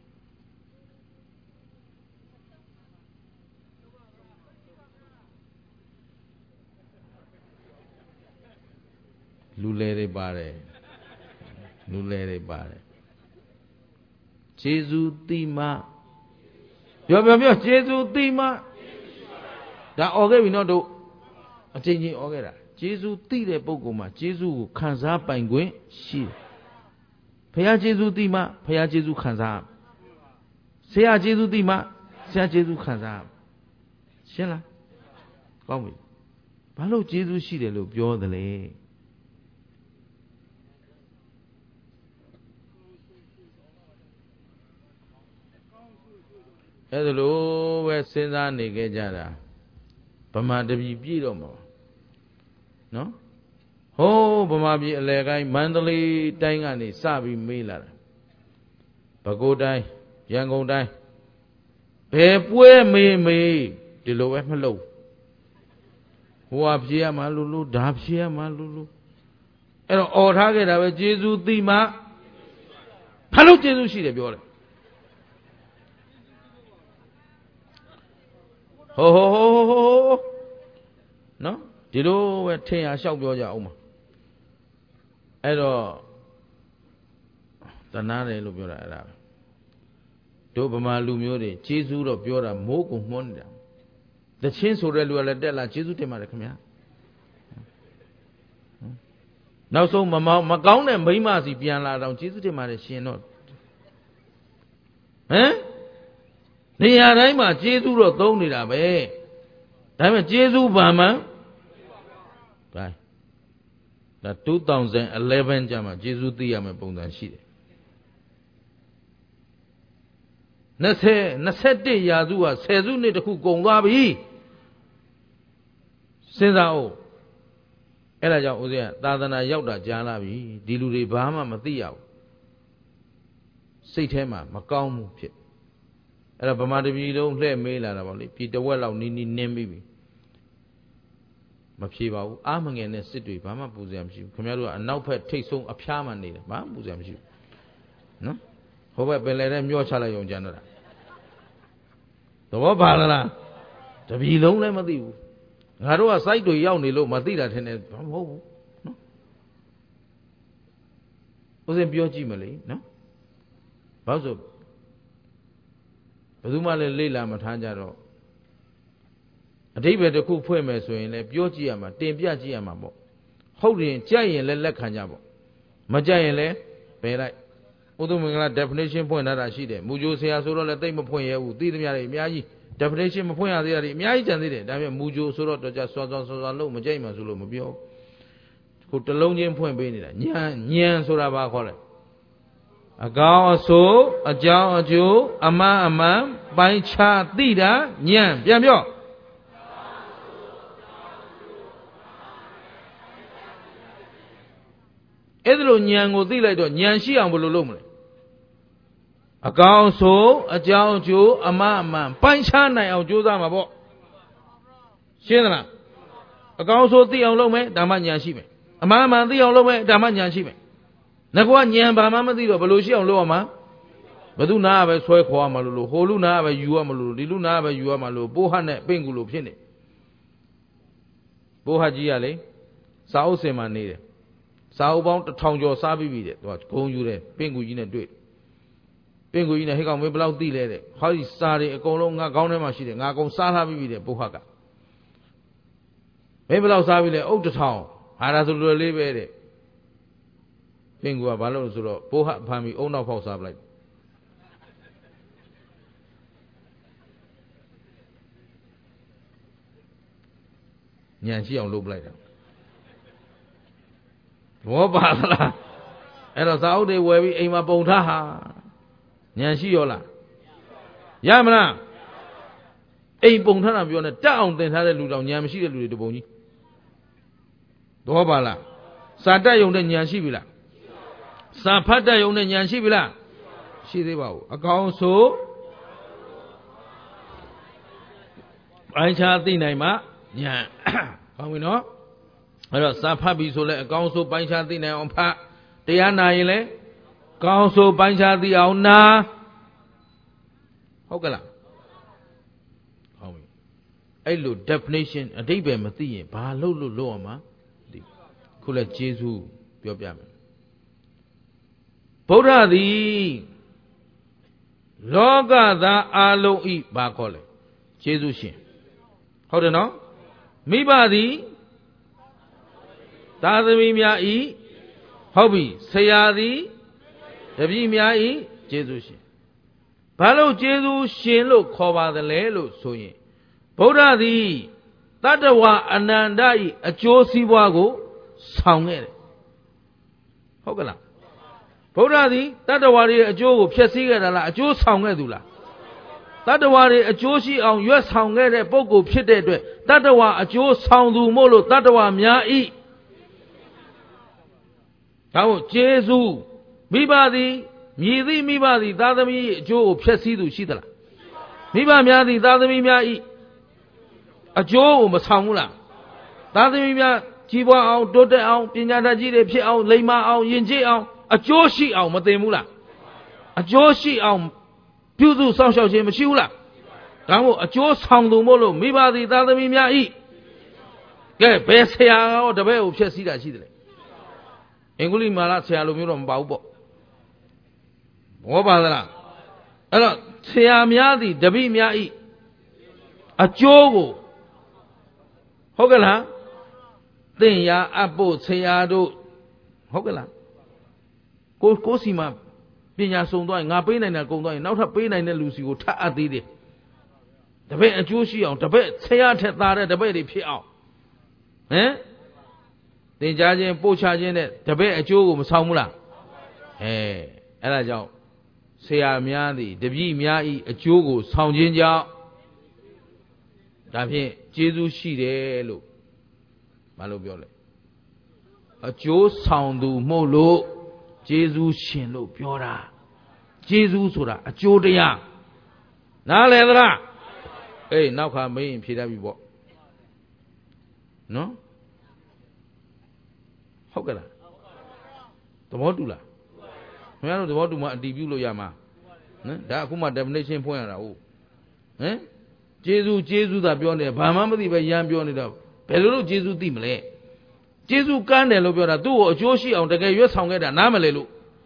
လူလဲတွေပါတယ်လူလဲတွေပါတယ်ကျေးဇူးသိမှပြောကျေးဇူးသိမှဒါអော်ခဲ့ပြီနော်တို့အချင်းချင်းអော်ခဲ့တာကျေးဇူးသိတဲ့ပုဂ္ဂိုလ်မှာကျေးဇူးကိုခံစားပိုင်ခွင့်ရှိတယ်ဘုရားကျေးဇူးသိမှဘုရားကျေးဇူးခံစားဆရာကျေးဇူးသိမှဆရာကျေးဇူးခံစားရှင်းလားကောင်းပြီဘာလို့ကျေးဇူးရှိတယ်လို့ပြောသလဲအဲ့ဒါလိုပဲစဉ်းစားနေခဲ့ကြတာဗမာတပြည်ပြည်တော့မှာနော်ဟိုးဗမာပြည်အလဲကိုင်းမန္တလေးတိုင်းကနေစပြီးမေးလာတာပဲခူးတိုင်းရန်ကုန်တိုင်းဘယ်ပွဲမေးဒီလိုပဲမလုပ်ဟိုဟာဖြေရမှာလို့ဒါဖြေရမှာလို့အဲ့တော့អော်ထားခဲ့တာပဲကျေးဇူးသိမှဘာလို့ကျေးဇူးရှိတယ်ပြောတယ်ဟိုနော်ဒီလိုပဲထင်ရလျှောက်ပြောကြအောင်ပါအဲ့တော့တနာတယ်လို့ပြောတာအဲ့ဒါတို့ဗမာလူမျိုးတွေကျေးဇူးတော့ပြောတာမိုးကုံမှွန်းနေတာတချင်းဆိုတဲ့လူကလည်းတက်လာကျေးဇူးတင်ပါတယ်ခင်ဗျာနောက်ဆုံးမကောင်းတဲ့မိန်းမစီပြန်လာတော့ကျေးဇူးတင်ပါတယ်ရှင်တော့ဟမ်နေရာတိုင်းမှာကျေးဇူးတော့သုံးနေတာပဲဒါပေမဲ့ကျေးဇူးဘာမှဒါ2011ကျမှကျေးဇူးသိရမယ်ပုံစံရှိတယ်21ရာစုက10စုနှစ်တခုကုန်သွားပြီစဉ်းစားအောင်အဲ့ဒါကြောင့်ဦးဇင်းကသာသနာရောက်တာကြားလာပြီဒီလူတွေဘာမှမသိရဘူးစိတ်ထဲမှာမကောင်းမှုဖြစ်အဲ့တော့ဗမာတပြည်လုံးလှည့်မေးလာတာပေါ့လေပြည်တဝက်လောက်နီးနင်းပြီးပြီမဖြေပါဘူးအားမငယ်နဲ့စစ်တွေဘာမှပူစရာမရှိဘူးခင်ဗျားတို့ကအနောက်ဘက်ထိတ်ဆုံးအဖျားမှနေတယ်ဘာမှပူစရာမရှိဘူးနော်ဟိုဘက်ပင်လယ်ထဲမျောချလိုက်ရုံကြံတော့တာသဘောပါလားတပြည်လုံးလည်းမသိဘူးငါတို့ကစိုက်တွေရောက်နေလို့မသိတာထင်တယ်ဘာမဟုတ်ဘူးနော်ဥစဉ်ပြောကြည့်မလေနော်ဘာလို့ဆိုဘယ်သူမှလည်းလေ့လာမထားကြတော့အဓိပ္ပာယ်တစ်ခုဖွင့်မယ်ဆိုရင်လည်းပြောကြည့်ရမှာတင်ပြကြည့်ရမှာပေါ့ဟုတ်ရင်ကြိုက်ရင်လည်းလက်ခံကြပေါ့မကြိုက်ရင်လည်းပယ်လိုက်ဥဒ္ဓမင်္ဂလာ definition ဖွင့်ထားတာရှိတယ်မူကြိုဆရာဆိုတော့လည်းသိမဖွင့်ရဘူးသိသမျှတွေအများကြီး definition မဖွင့်ရသေးတာတွေအများကြီးကြံသေးတယ်ဒါပေမဲ့မူကြိုဆိုတော့တော့ကြစွာလို့မကြိုက်မှဆိုလို့မပြောခုတလုံးချင်းဖွင့်ပေးနေတာညံဆိုတာဘာခေါ်လဲအကောင်းအဆိုးအကြောင်းအကျိုးအမှန်အမှန်ပိုင်းခြားသိတာညံပြန်ပြောအဲ့ဒါလိုဉာဏ်ကိုသိလိုက်တော့ဉာဏ်ရှိအောင်ဘယ်လိုလုပ်မလဲအကောင်းဆိုအကြောင်းအကျိုးအမှန်အမှန်ပိုင်းခြားနိုင်အောင်ကြိုးစားမှာပေါ့ရှင်းသလားအကောင်းဆိုသိအောင်လုပ်မယ်ဒါမှဉာဏ်ရှိမယ်အမှန်အမှန်သိအောင်လုပ်မယ်ဒါမှဉာဏ်ရှိမယ်ငါကဉာဏ်ဘာမှမသိတော့ဘယ်လိုရှိအောင်လုပ်ရမှာဘယ်သူနာပဲဆွဲခေါ်ရမှာလို့ဟိုလူနာပဲယူရမှာလို့ဒီလူနာပဲယူရမှာလို့ပိုးဟတ်နဲ့ပင့်ကူလို့ဖြစ်နေပိုးဟတ်ကြီးကလေစာအုပ်စင်မှာနေတယ်စာအုပ်ပေါင်း1000ကျော်စားပြီးပြီတဲ့သူကဂုံယူတယ်ပင့်ကူကြီးနဲ့တွေ့ပင့်ကူကြီးနဲ့ဟဲ့ကောင်မင်းဘယ်လောက်သိလဲတဲ့ဟောဒီစာတွေအကုန်လုံးငါခေါင်းထဲမှာရှိတယ်ငါအကုန်စားထားပြီးပြီတဲ့ပိုးဟတ်ကမင်းဘယ်လောက်စားပြီလဲအုပ်1000ဟာဒါဆိုလွယ်လေးပဲတဲ့ပင့်ကူကဘာလို့လဲဆိုတော့ပိုးဟတ်ဖမ်းပြီးအုံနောက်ဖောက်စားပလိုက်ညံရှိအောင်လုပ်ပလိုက်တာဘောပါသလားအဲ့တော့စာအုပ်တွေဝယ်ပြီးအိမ်မှာပုံထားဟာညံရှိရောလားရမလားအိမ်ပုံထားတာပြောနေတက်အောင်တင်ထားတဲ့လူတောင်ညံမရှိတဲ့လူတွေတပုံကြီးဘောပါလားစာတက်ယုံတဲ့ညံရှိပြီလားစာဖတ်တက်ယုံတဲ့ညံရှိပြီလားရှိသေးပါဘူးအကောင်းဆိုပိုင်းခြားသိနိုင်မှညံဟောပြီနော်အဲ့တော့စာဖတ်ပြီဆိုလဲအကောင်းဆိုပိုင်းခြားသိနိုင်အောင်ဖတ်တရားနာရင်လဲကောင်းဆိုပိုင်းခြားသိအောင်နာဟုတ်ကလားဟောပြီအဲ့လို definition အဓိပ္ပာယ်မသိရင်ဘာလုပ်လို့လုပ်ရမှာဒီခုလဲကျေးဇူးပြောပြမယ်ဗုဒ္ဓသည်လောကသားအလုံးဤဘာခေါ်လဲကျေးဇူးရှင်ဟုတ်တယ်နော်မိဘသည်သာသမီများဤဟုတ်ပြီဆရာသည်တပည့်များဤကျေးဇူးရှင်ဘာလို့ကျေးဇူးရှင်လို့ခေါ်ပါသလဲလို့ဆိုရင်ဗုဒ္ဓသည်တတ္တဝအနန္တဤအကျိုးစီးပွားကိုဆောင်ခဲ့တယ်ဟုတ်ကလားဗုဒ္ဓသည်တတ္တဝါတွေအကျိုးကိုဖျက်ဆီးခဲ့တာလားအကျိုးဆောင်ခဲ့သူလားတတ္တဝါတွေအကျိုးရှိအောင်ရွတ်ဆောင်ခဲ့တဲ့ပုဂ္ဂိုလ်ဖြစ်တဲ့အတွက်တတ္တဝါအကျိုးဆောင်သူမို့လို့တတ္တဝါများဤဒါမို့ကျေးဇူးမိဘသည်မြည်သည့်မိဘသည်သာသမီအကျိုးကိုဖျက်ဆီးသူရှိသလားမိဘများသည်သာသမီများဤအကျိုးကိုမဆောင်ဘူးလားသာသမီများကြီးပွားအောင်တိုးတက်အောင်ပညာတတ်ကြီးတွေဖြစ်အောင်လိမ္မာအောင်ယဉ်ကျေးအောင်အကျိုးရှိအောင်မသိဘူးလားအကျိုးရှိအောင်ပြုစုစောင့်ရှောက်ခြင်းမရှိဘူးလားဒါမို့အကျိုးဆောင်သူမို့လို့မိဘသည်သာသမီများဤကဲဘယ်ဆရာရောတပည့်ကိုဖျက်ဆီးတာရှိတယ်လေအင်္ဂလိပ်မာလာဆရာလိုမျိုးတော့မပါဘူးပေါ့ဘောပါသလားအဲ့တော့ဆရာများသည်တပည့်များဤအကျိုးကိုဟုတ်ကဲ့လားသင်ရာအပ်ဖို့ဆရာတို့ဟုတ်ကဲ့လားကိုစီမှာပညာစုံသွားရင်ငါပေးနိုင်တယ်ကုံသွားရင်နောက်ထပ်ပေးနိုင်တဲ့လူစီကိုထပ်အပ်သေးတယ်တပည့်အကျိုးရှိအောင်တပည့်ဆရာထက်သားတဲ့တပည့်တွေဖြစ်အောင်ဟမ်သင်ကြားခြင်းပို့ချခြင်းနဲ့တပည့်အကျိုးကိုမဆောင်ဘူးလားအဲ့ဒါကြောင့်ဆရာများသည်တပည့်များဤအကျိုးကိုဆောင်ခြင်းကြောင့်ဒါဖြင့်ကျေးဇူးရှိတယ်လို့မလို့ပြောလဲအကျိုးဆောင်သူမို့လို့ကျေးဇူးရှင်လို့ပြောတာကျေးဇူးဆိုတာအကျိုးတရားနားလည်သလားအေးနောက်ခါမင်းဖြေတတ်ပြီပေါ့နော်ဟုတ်ကဲ့လားသဘောတူလားခင်ဗျားတို့သဘောတူမှအတည်ပြုလို့ရမှာနော်ဒါအခုမှ definition ဖွင့်ရတာဟုတ်ဟမ်ကျေးဇူးသာပြောနေဘာမှမသိပဲရမ်းပြောနေတော့ဘယ်လိုလုပ်ကျေးဇူးသိမလဲကျေးဇူးကမ်းတယ်လို့ပြောတာသူ့ကိုအကျိုးရှိအောင်တကယ်ရွတ်ဆောင်ခဲ့တာနားမလဲလို့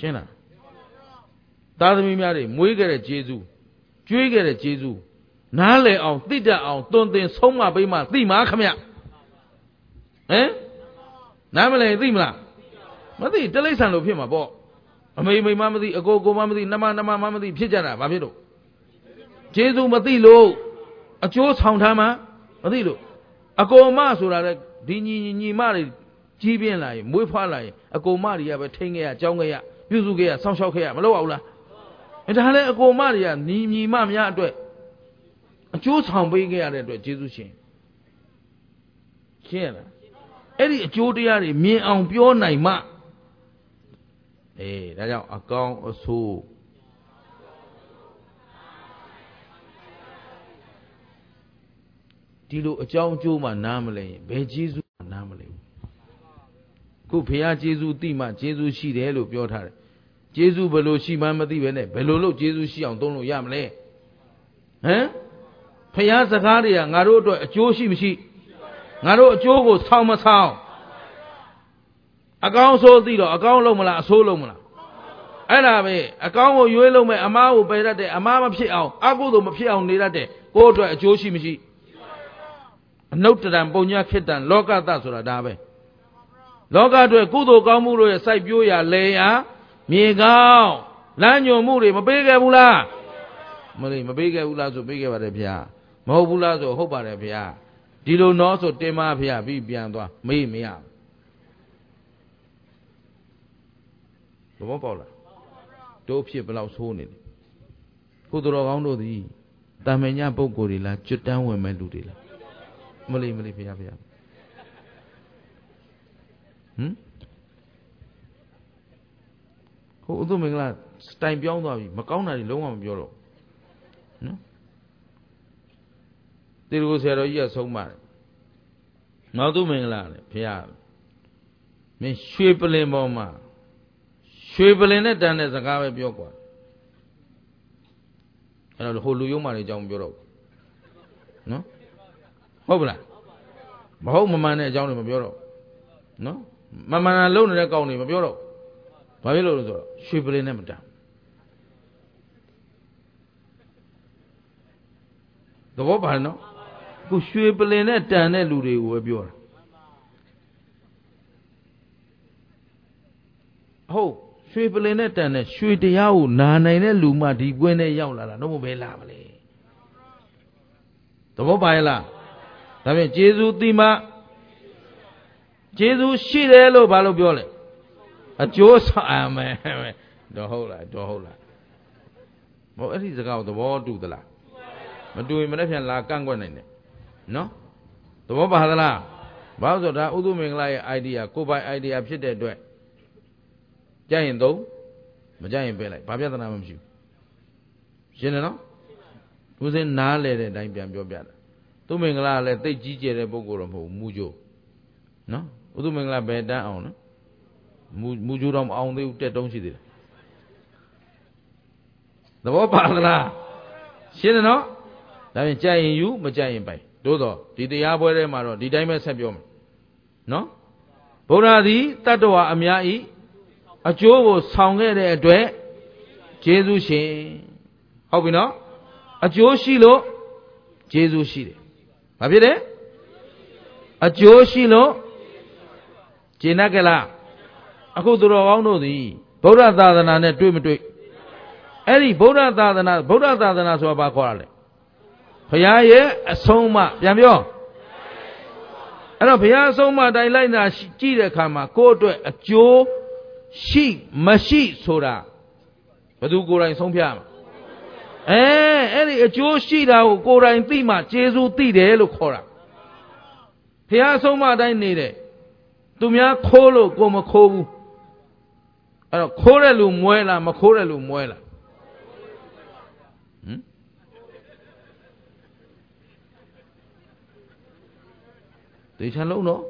ရှင်းလားသားသမီးများတွေမွေးခဲ့တဲ့ကျေးဇူးကျွေးခဲ့တဲ့ကျေးဇူးနားလည်အောင်သိတတ်အောင်သွန်သင်ဆုံးမပေးမှသိမှာခမဟမ်နားမလည်သိမလားမသိတိရစ္ဆာန်လို့ဖြစ်မှာပေါ့အမေမိမမသိအကိုကိုမမသိနှမမမသိဖြစ်ကြတာဘာဖြစ်လို့ကျေးဇူးမသိလို့အကျိုးဆောင်ထားမှမသိလို့အကိုမဆိုတာလေဒီညီမတွေကြီးပြင်းလာရင်မွေးဖွားလာရင်အကိုမတွေကပဲထိန်းခဲ့ရကြောင်းခဲ့ရပြုစုခဲ့ရဆောင်းရှောက်ခဲ့ရမလုပ်အောင်လားဒါလည်းအကိုမတွေကညီမများအတွက်အကျိုးဆောင်ပေးခဲ့ရတဲ့အတွက်ကျေးဇူးရှင်ရှင်းရလားအဲ့ဒီအကျိုးတရားတွေမြင်အောင်ပြောနိုင်မှဒါကြောင့်အကောင်းအဆိုးဒီလိုအကြောင်းအကျိုးမှနားမလဲရင်ဘယ်ကျေးဇူးမှနားမလဲခုဘုရားကျေးဇူးသိမှကျေးဇူးရှိတယ်လို့ပြောထားတယ်ကျေးဇူးဘယ်လိုရှိမှန်းမသိပဲနဲ့ဘယ်လိုလုပ်ကျေးဇူးရှိအောင်သုံးလို့ရမလဲဟမ်ဘုရားစကားတွေကငါတို့အတွက်အကျိုးရှိမရှိငါတို့အကျိုးကိုဆောင်းမဆောင်းအကောင်းဆိုးသိတော့အကောင်းလုံးမလားအဆိုးလုံးမလားအဲ့ဒါပဲအကောင်းကိုရွေးလုံးမဲ့အမားကိုပယ်တတ်တယ်အမားမဖြစ်အောင်အကုသိုလ်မဖြစ်အောင်နေတတ်တယ်ကိုယ့်အတွက်အကျိုးရှိမရှိအနုတ္တရံပုံညာခိတ္တံလောကတဆိုတာဒါပဲလောကအတွက်ကုသိုလ်ကောင်းမှုတို့ရဲ့စိုက်ပျိုးရာလဲရာမြေကောင်းလမ်းညွန်မှုတွေမပေးခဲ့ဘူးလားမပေးခဲ့ဘူးလားဆိုပေးခဲ့ပါတယ်ဗျာမဟုတ်ဘူးလားဆိုဟုတ်ပါတယ်ဗျာဒီလိုနော်ဆိုတင်ပါဗျာပြီးပြန်သွားမေးမရဘူးဘောပေါက်လားတို့ဖြစ်ဘယ်လောက်ဆိုးနေလဲကုသိုလ်တော်ကောင်းတို့သည်တာမန်ညပုဂ္ဂိုလ်တွေလားကျွတ်တန်းဝင်မဲ့လူတွေလားမလေးဗျာဟမ်ဟိုဥဒ္ဓမင်္ဂလာစတိုင်ပြောင်းသွားပြီမကောင်းတာတွေလုံးဝမပြောတော့နော်တေရကိုဆရာတော်ကြီးကဆုံးမတယ်နောက်သူမင်္ဂလာလေဘုရားမင်းရွှေပလင်ပေါ်မှာရွှေပလင်နဲ့တန်တဲ့စကားပဲပြောကွာအဲ့တော့ဟိုလူယုံမာတွေအကြောင်းပြောတော့နော်ဟုတ်ပလားမဟုတ်မမှန်တဲ့အကြောင်းတွေမပြောတော့နော်မမှန်တာလုံးနေတဲ့ကောင်းတွေမပြောတော့ဘာဖြစ်လို့လဲဆိုတော့ရွှေပလင်နဲ့မတန်သဘောပါနော်ခုရွှေပလင်နဲ့တန်တဲ့လူတွေကိုပဲပြောတာဟုတ်ရွှေပလင်နဲ့တန်တဲ့ရွှေတရားကိုနာနိုင်တဲ့လူမှဒီကွင်းထဲရောက်လာတာတော့ဘယ်လာမလဲသဘောပါရဲ့လားဒါဖြင့်ကျေးဇူးသိမှကျေးဇူးရှိတယ်လို့ဘာလို့ပြောလဲအကျိုးဆောင်မယ်တော့ဟုတ်လားဟိုအဲ့ဒီစကားကိုသဘောတူသလားမတူရင်မနေ့ပြန်လာကန့်ကွက်နိုင်တယ်နော်သဘောပါသလားဘာလို့ဆိုဒါဥဒ္ဓမင်္ဂလာရဲ့ idea ကိုယ်ပိုင် idea ဖြစ်တဲ့အတွက်ကြိုက်ရင်သုံးမကြိုက်ရင်ပယ်လိုက်ဘာပြဿနာမှမရှိဘူးရှင်းတယ်နော်သူစင်းနားလဲတဲ့အတိုင်းပြန်ပြောပြတာသူမင်္ဂလာလည်းသိကြီးကျယ်တဲ့ပုဂ္ဂိုလ်တော့မဟုတ်ဘူးမူကြိုနော်ဥဒ္ဓမင်္ဂလာဘယ်တန်းအောင်နော်မူကြိုတော့မအောင်သေးဘူးတက်တုံးရှိသေးတယ်သဘောပါသလားရှင်းတယ်နော်ဒါပြင်ကြိုက်ရင်ယူမကြိုက်ရင်ပိုင်သို့တော့ဒီတရားပွဲထဲမှာတော့ဒီတိုင်းပဲဆက်ပြောမယ်နော်ဗုဒ္ဓသည်တတ္တဝါအများဤအကျိုးကိုဆောင်ခဲ့တဲ့အတွက်ကျေးဇူးရှင်ဟုတ်ပြီနော်အကျိုးရှိလို့ကျေးဇူးရှိတယ်ဘာဖြစ်လဲအကျိုးရှိလို့ကျေနပ်ကြလားအခုသူတော်ကောင်းတို့သည်ဗုဒ္ဓသာသနာနဲ့တွေ့မတွေ့အဲ့ဒီဗုဒ္ဓသာသနာဆိုတာဘာခေါ်ရလဲဘုရားရဲ့အဆုံးအမပြန်ပြောအဲ့တော့ဘုရားအဆုံးအမတိုင်းလိုက်နာကြည့်တဲ့အခါမှာကိုယ့်အတွက်အကျိုးရှိမရှိဆိုတာဘယ်သူကိုယ်တိုင်ဆုံးဖြတ်မှာအဲ့ဒီအကျိုးရှိတာကိုကိုယ်တိုင်သိမှကျေးဇူးသိတယ်လို့ခေါ်တာဘုရားအဆုံးအမတိုင်းနေတယ်သူများခိုးလို့ကိုမခိုးဘူးအဲ့တော့ခိုးတဲ့လူမွဲလားမခိုးတဲ့လူမွဲလားတေချာလုံးတော့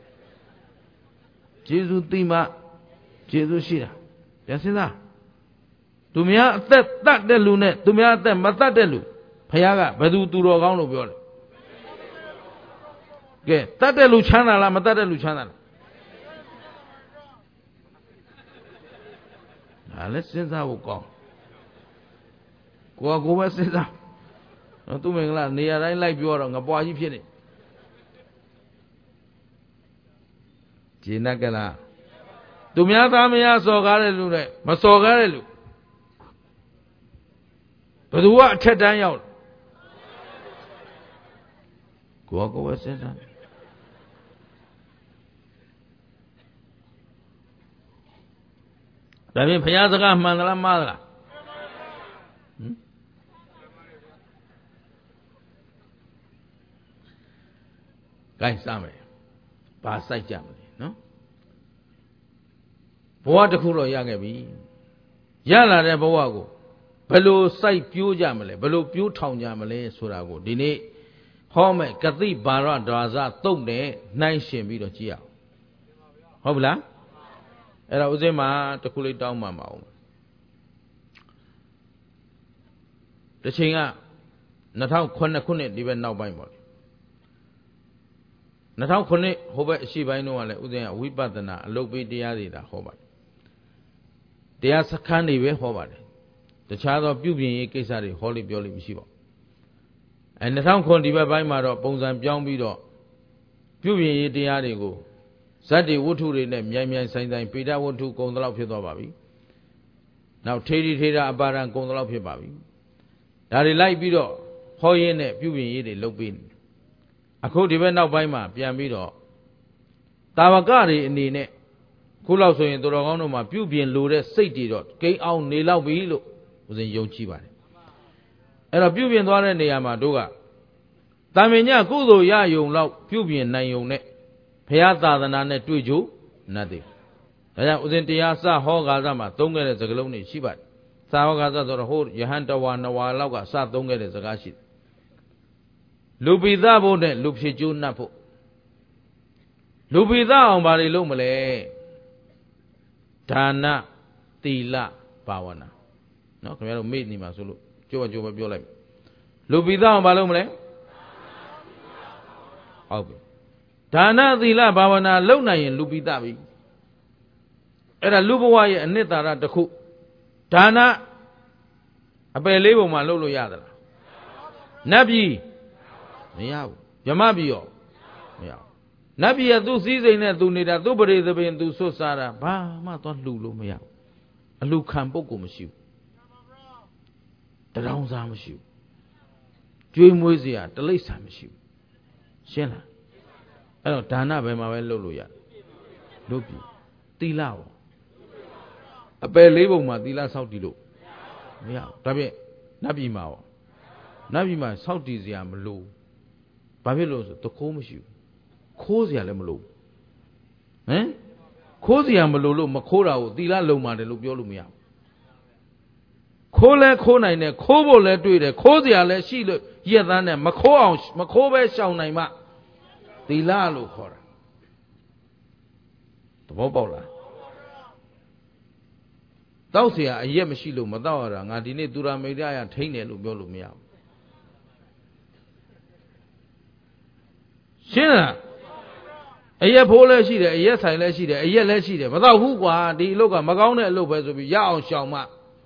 ကျေးဇူးသိမှကျေးဇူးရှိတာပြန်စဉ်းစားသူများအသက်တတ်တဲ့လူနဲ့သူများအသက်မတတ်တဲ့လူဘုရားကဘယ်သူသူတော်ကောင်းလို့ပြောလဲကဲတတ်တဲ့လူချမ်းသာလားမတတ်တဲ့လူချမ်းသာလား let's sense out go. Go west sense out. No to me la near I like you on a boy if you. Jinagala. To me, I saw Garelu, Maso Garelu. But what ted out? Go west sense out. That means Payazaka Mandala Mala. Guys, Sammy. Passai Jammy, no? What a cool young abbey. Yala de Boago. Below sight Pew Jamale, below Pew Town Jamale, Surago, Dine, Home, Kathi Bara, Draza, Tone, Nine Shembido Chia. Hobla? Era Uzema to cool it down, Mamma. The Chinga, not how Kona couldn't even now by more. Not how couldn't Hobart Shiba no one Udea, we badana, Lobi Diadida Hobart. They are Sakani way Hobart. The child of Bubi Kesari, Holy Bioli Shiva. And the town called Diva by Maro, Bones and John Bido. Bubi Diadigo. Sadi Wutu in them, Yamian Saint Peter want to go on the love of Babi. Now Teddy Teda Abara and go on the love of Babi. That is like Bido, Hoyene, Bubi, Lopin. A code event now by ma, Piamido. Tawagari in the net. Kulaso in Dorogonoma, Bubi and Lure, Sati dot, Gay out Nila Vilo was in Yochiba. And a Bubi and Dora Yamadoga. Tamina Gudo Ya Yung Lau, Bubi and Nayone. Payata than Nane Tuju, nothing. That was in Tiasa, Hogazama, don't get as a gloomy Shibat. Sawagaza or hold Yahanta one a while loga, sat don't get as a gashi. Lupida Bode, Lupsiju Napo. Lupida on Bari Lumale. Tana, Tila, Pawana. No, come here, meet him, Masulu. Joa Biola. Lupida on Balumle. Okay. Tana, Tila, Pawana, Luna in Lupidavi. Era Lubuai and Neta the cook. Tana, a believer, my Lolo Yadra. Nabi, Miao, Yamabio, Miao. Nabi, a do season at Dunida, Dubari, the Ben do so Sara, Ba, Maton Lulu, Miao. A Lucan Bokumushu. The rounds are Mushu. Dream Wizia, the lace time Mushu. Shena. I don't Tana by my Lolo Yad. Lupi, Tilao. A believer, my Dila Sautilo. Yeah, Tabe, Nabi Mao. Nabi Ma, Sautizia Malo. Babilos, the Comushu. Cosia Lemalo. Eh? Cosia Malolo, Makora, Dila Loma de Lubiolumia. Cola Kona in a Cobo let do it, Cosia let she look, yet than a Macoa, Macoba Shaunima. Dila Lucora. The Bobola. Dausia, a Yemashilu, Madara, and Adine Dura Media and Tane Lubiolumia. Shina. A year polar sheet, a yes, I let sheet, a year let sheet, without who are the local Magona Lopez will be Yao Shama.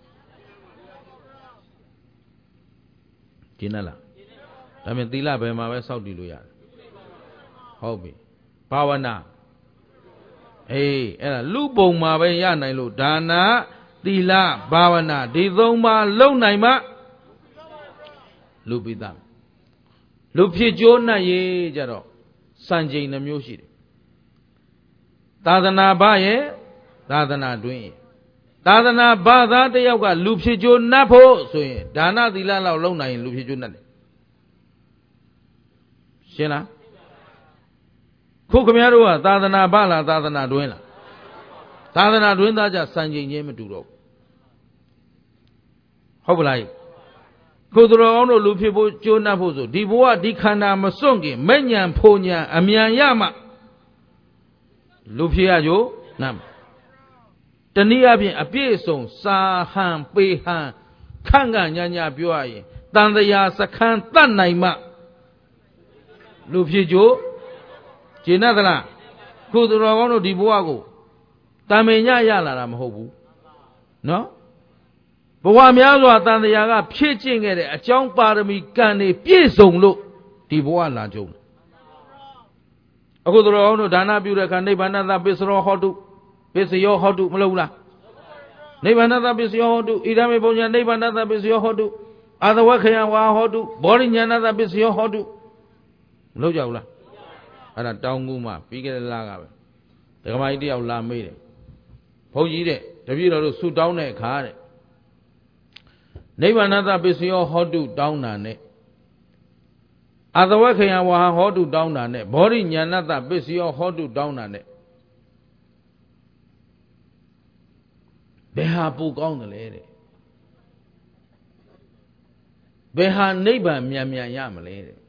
Kinala. I mean, Dila by my Saudi Luya. Hobby. Pawana. Hey, and a lupo Mavayana Lu Dana, Dila, Bawana, Dizoma, Lonaima Lupidam. Lupi Jona ye Jaro. Sanjay Namushi. Tadana Baye, Tadana Dwayne. Tadana Bada de Yoga, Lupsijo Napo, so Dana Dila Lona in Lupsijuna. Shena Kukumiarua, Tadana Bala, Tadana Dwayne. Tadana Dwayne, just Sanjay Yemaduro. Hoblai. Kudrono Lupibo Jonapozo, Diboa Dikana Masongi, Menyan Ponya, Amian Yama Lupiajo, Nam Taniabi, a Pieson, Sahan, Pehan, Kanga Nyanya Buai, Dandaya Sakan Tanaima Lupijo, Jinadala, Kudrono Diboago, Tamenya Yala Hobu, နော်ဘဝများစွာတန်တရားကဖြည့်ကျင့်ခဲ့တဲ့အကြောင်းပါရမီကံတွေပြည့်စုံလို့ဒီဘဝလာကြုံအခုတော်အောင်တို့ဒါနပြုတဲ့အခါနိဗ္ဗာန်တပစ္စရောဟောတုပစ္စယောဟောတုမလို့လားနိဗ္ဗာန်တပစ္စယောဟောတုဣဒမေပုံညာနိဗ္ဗာန်တပစ္စယောဟောတုအာသဝခယဝါဟောတုဘောရိညာဏတပစ္စယောဟောတုမလို့ကြဘူးလားအဲ့ဒါတောင်းကူမှပြီးခဲ့တဲ့လကပဲဒကမာကြီးတယောက်လာမေးတယ်ဘုန်းကြီးတဲ့တပည့်တော်တို့ဆုတောင်းတဲ့အခါတဲ့နိဗ္ဗာန်တပစ္စယောဟောတုတောင်းတာနဲ့အာသဝခယဝါဟောတုတောင်းတာနဲ့ဘောရိညာဏတပစ္စယောဟောတုတောင်းတာနဲ့ဘယ်ဟာပိုကောင်းတယ်လဲတဲ့ဘယ်ဟာနိဗ္ဗာန်မြန်မြန်ရမလဲတဲ့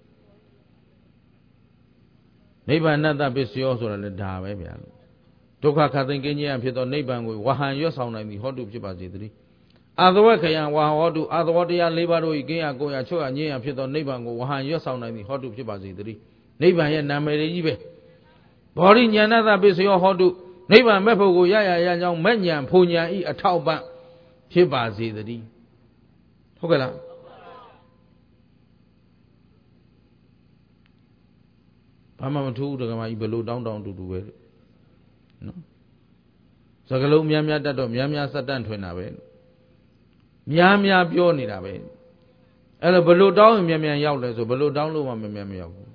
နိဗ္ဗာန်တပစ္စယောဆိုတာလည်းဒါပဲဗျာဒုက္ခခတ်သိမ်းကင်းခြင်းအဖြစ်သောနိဗ္ဗာန်ကိုဝဟန်ရွတ်ဆောင်နိုင်သည်ဟောတုဖြစ်ပါစေတည်းအာသဝခယဝါဟောတုအာသဝတရား၄ပါးတို့၏ကင်းရကိုရချုပ်ရငြိမ်းရဖြစ်သောနိဗ္ဗာန်ကိုဝဟန်ရွတ်ဆောင်နိုင်သည်ဟောတုဖြစ်ပါစေတည်းနိဗ္ဗာန်ရဲ့နာမည်ကြီးပဲဘောရိညာဏတပစ္စယောဟောတုနိဗ္ဗာန်မဲ့ဖို့ကိုရကြောင်းမဲ့ညာဖုန်ညာဤအထောက်ပံ့ဖြစ်ပါစေတည်းဟုတ်ကဲ့လားဘာမှမထူးဒကမာကြီးဘယ်လိုတောင်းတူတူပဲနော်စကလုံးများများတတ်တော့များများစက်တန့်ထွင်တာပဲများများပြောနေတာပဲအဲ့တော့ဘယ်လိုတောင်းရင်မြန်မြန်ရောက်လဲဆိုဘယ်လိုတောင်းလို့မှမြန်မြန်မရောက်ဘူး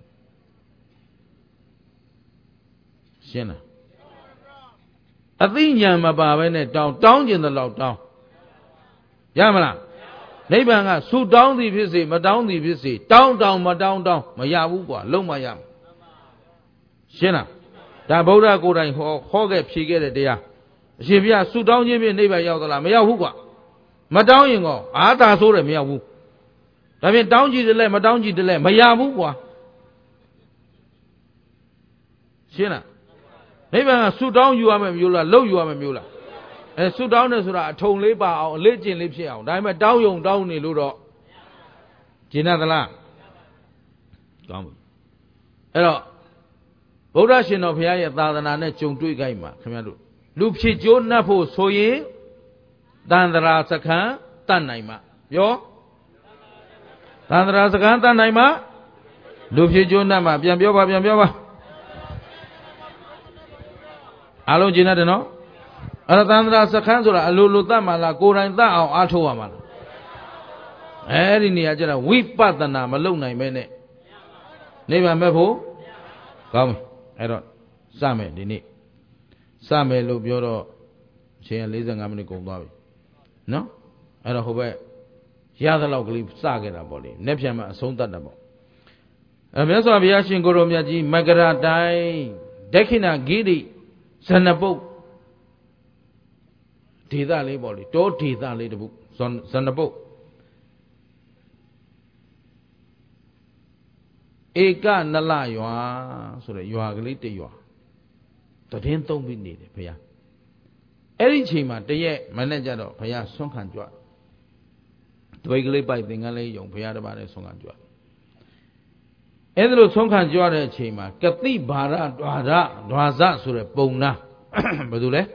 ရှင်းလားအသိဉာဏ်မပါဘဲနဲ့တောင်းကျင်တဲ့လောက်တောင်းရမလားနိဗ္ဗာန်ကဆူတောင်းသည်ဖြစ်စေမတောင်းသည်ဖြစ်စေတောင်းမတောင်းမရဘူးကွာလုံးမရဘူးရှင်းလားဒါဗုဒ္ဓကိုယ်တိုင်ဟောခဲ့ဖြေခဲ့တဲ့တရားအရှင်ဘုရားဆူတောင်းခြင်းဖြင့်နိဗ္ဗာန်ရောက်သလားမရောက်ဘူးကွာမတောင်းရင်ကောအာသာဆိုးတယ်မရောက်ဘူးဒါဖြင့်တောင်းကြည့်တယ်လဲမတောင်းကြည့်တယ်လဲမရဘူးကွာရှင်းလားနိဗ္ဗာန်ကဆူတောင်းယူရမယ်မျိုးလားလှုပ်ယူရမယ်မျိုးလားဆူတောင်းတယ်ဆိုတာအထုံလေးပါအောင်အလေးကျင့်လေးဖြစ်အောင်ဒါပေမဲ့တောင်းယုံတောင်းနေလို့တော့ကျင်သလားကောင်းပြီအဲ့တော့ဗုဒ္ဓရှင်တော်ဘုရားရဲ့သာသနာနဲ့ကြုံတွေ့ခိုင်းမှာခင်ဗျားတို့လူဖြစ်ကျိုးနှက်ဖို့ဆိုရင်တန်ត្រာစခန်းတတ်နိုင်မှာပြောတန်ត្រာစခန်းတတ်နိုင်မှာလူဖြစ်ကျိုးနှက်မှာပြန်ပြောပါအားလုံးကျင်တတ်တယ်နော်အဲ့ဒါတန်ត្រာစခန်းဆိုတာအလိုလိုတတ်မှာလားကိုယ်တိုင်တတ်အောင်အားထုတ်ရမှာလားအဲ့ဒီနေရာကျတော့ဝိပဿနာမလုပ်နိုင်မဲနဲ့နိဗ္ဗာန်မဲ့ဖို့ကောင်းပြီအဲ့တော့စမယ်ဒီနေ့စမယ်လို့ပြောတော့အချိန်45မိနစ်ကုန်သွားပြီနော်အဲ့တော့ဟိုဘက်ရသလောက်ကလေးစခဲ့တာပေါ့လေလက်ပြန်မှအဆုံးသတ်တာပေါ့မြတ်စွာဘုရားရှင်ကိုရောမြတ်ကြီးမကရတိုင်းဒက္ခိဏဂိရိဇဏပုတ်ဒေသလေးပေါ့လေတောဒေသလေးတပုဇဏပုတ်ဧကနလရွာဆိုတဲ့ရွာကလေးတစ်ရွာတည်င်းသုံးပြီးနေတယ်ဘုရားအဲ့ဒီချိန်မှာတရက်မနေ့ကျတော့ဘုရားဆွမ်းခံကြွတပိတ်ကလေးပိုက်သင်္ကန်းလေးယုံဘုရားတပါးနဲ့ဆွမ်းခံကြွအဲ့ဒါလို့ဆွမ်းခံကြွတဲ့အချိန်မှာကတိဘာရဒွါဇဆိုတဲ့ပုံနာဘာလို့လဲ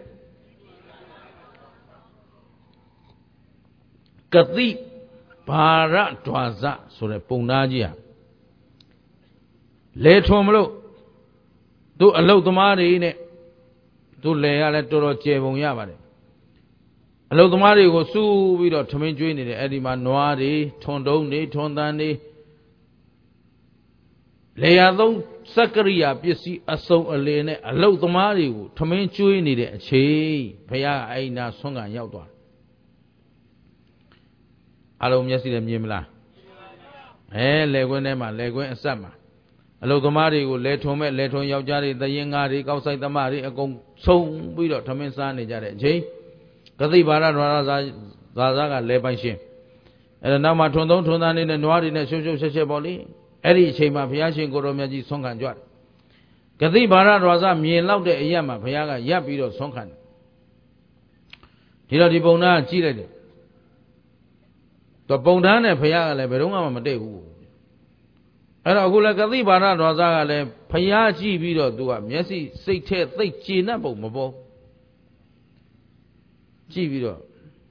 ကတိဘာရဒွါဇဆိုတဲ့ပုံနာကြီးဟာလေထုံမလို့သူအလုတ်သမားတွေနဲ့သူလေရလဲတော်တော်ကျေပုံရပါတယ်အလုတ်သမားတွေကိုစူးပြီးတော့ထမင်းကျွေးနေတယ်အဲ့ဒီမှာနွားတွေထွန်တုံးတွေထွန်တန်းတွေလေရသုံးစက္ကရိယာပစ္စည်းအစုံအလင်နဲ့အလုတ်သမားတွေကိုထမင်းကျွေးနေတဲ့အချိန်ဘုရားအိနာဆွမ်းခံရောက်သွားအလုံးမျက်စိနဲ့မြင်မလားလေကွင်းထဲမှာလေကွင်းအဆက်မှာအလုသမားတွေကိုလဲထုံမဲ့လဲထုံယောက်ျားတွေသရင်ငါတွေကောက်ဆိုင်သမားတွေအကုန်ဆုံးပြီးတော့ထမင်းစားနေကြတဲ့အချိန်ကတိဘာရဒွါရဇာကလဲပိုင်ရှင်အဲ့ဒါနောက်မှထွန်သုံးထွန်သားနေတဲ့နွားတွေနဲ့ရှုပ်ရှုပ်ရှက်ပေါ့လေအဲ့ဒီအချိန်မှာဘုရားရှင်ကိုရောမြတ်ကြီးဆွမ်းခံကြွတယ်ကတိဘာရဒွါဇမြင်လောက်တဲ့အရက်မှာဘုရားကရပ်ပြီးတော့ဆွမ်းခံတယ်ဒီတော့ဒီပုံနာကြည့်လိုက်တယ်တော့ပုံသားနဲ့ဘုရားကလည်းဘယ်တော့မှမတည့်ဘူးအဲ့တော့အခုလည်းကတိဘာရဒွါဇကလည်းဖျားကြည့်ပြီးတော့သူကမျက်စိစိတ်ထဲသိတ်ကျေနပ်ပုံမပေါ်ကြည့်ပြီးတော့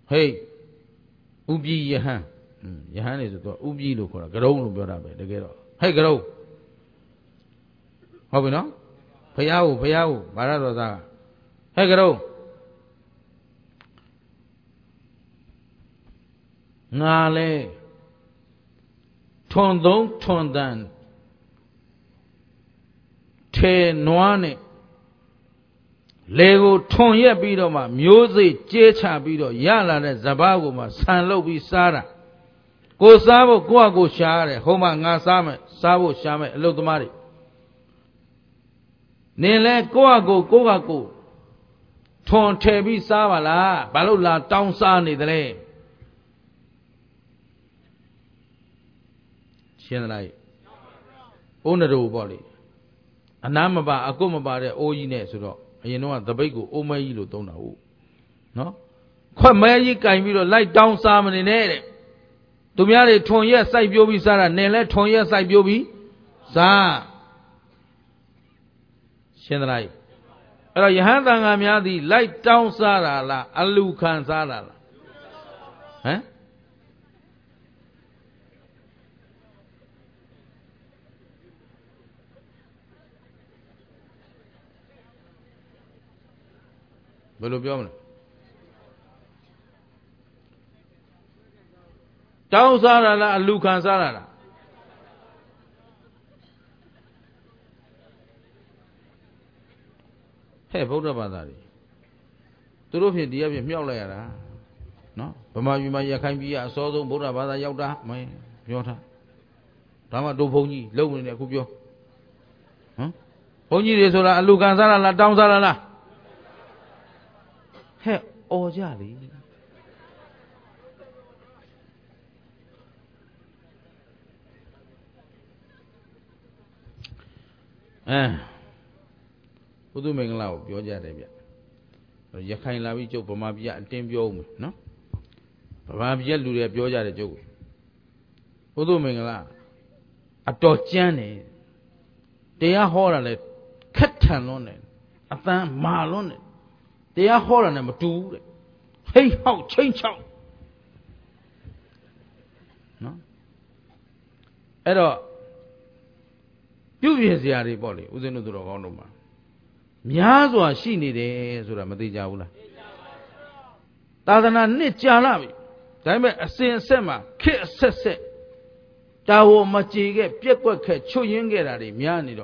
Hey, Ubi Yahan. Yahan is a Ubi look or a grown Burabe, the girl. Hey, grow. How we know? Payao, Baradoza. Hey, grow. Nale. Tondan. Te Noane. Lego Tonya Bidoma, music, Jecha Bido, Yala, Zabago, San Lobi Sara. Go Sabo, go Share, Homa Nasame, Sabo Shame, Lotomari. Nele go. Ton Tebi Savala, Balula, Town Sani, the lane. Shenai. Ownado body. Anamaba, Akumaba, Oyine, Sudo. You know what the Bago, Omailo don't know. No? Quite magic, I will light down salmon in air. To me, I 20 years I biobi Sarah, Nele 20 years I biobi Sa Shenrai. You have the light down Sarah, Alukan Sarah. Eh? Below Down Sarah, Lucan Sarah. Hey, Boda Badari. To look at the Abbey Miola. No? Bama, you might can be a sort of Boda Bada Yoda, my Yota. Tama do Pony, low in a cubio. Huh? Pony is a Lucan Sarah, down Sarah. Hey, oh, Jolly. Udu Minglau, your Jadabia. Yakai Lavi joke, Pamabia, and Timbio, no? Pamabia, do the Bioja joke. Udu Mingla. A Dojane. They are horror, Catan on it. A thang mal on it. They are horror number 2. Hey, how change out. No? At all. You is the Ari body, within the Rogonoma. Miazo, she needed Suramati Jaula. Tadana Nitjalavi. Diamond a sin sema, kiss set. Tao Machi, Piekwa, Chuyingari, Mianido.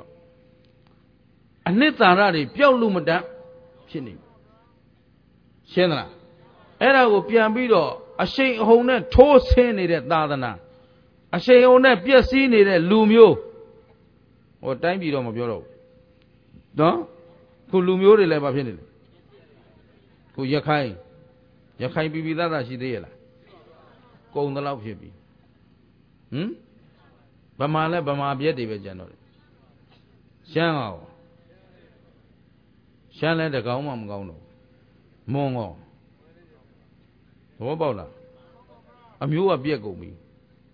Anita Rari, Pio Lumada, Chini. Shenra. Era go Piambido, a shake hone, toast henny at Dadana. A shake on that Piacini at Lumio. Or time you don't know. No? Kulumio de Labapin. Ku Yakai. Yakai be that as she did. Go on the love here be. Bamala Bama Biedi General. Shangao. Shanla the Gaumam Gauno. Mongo. What about that? I'm you a beer go me.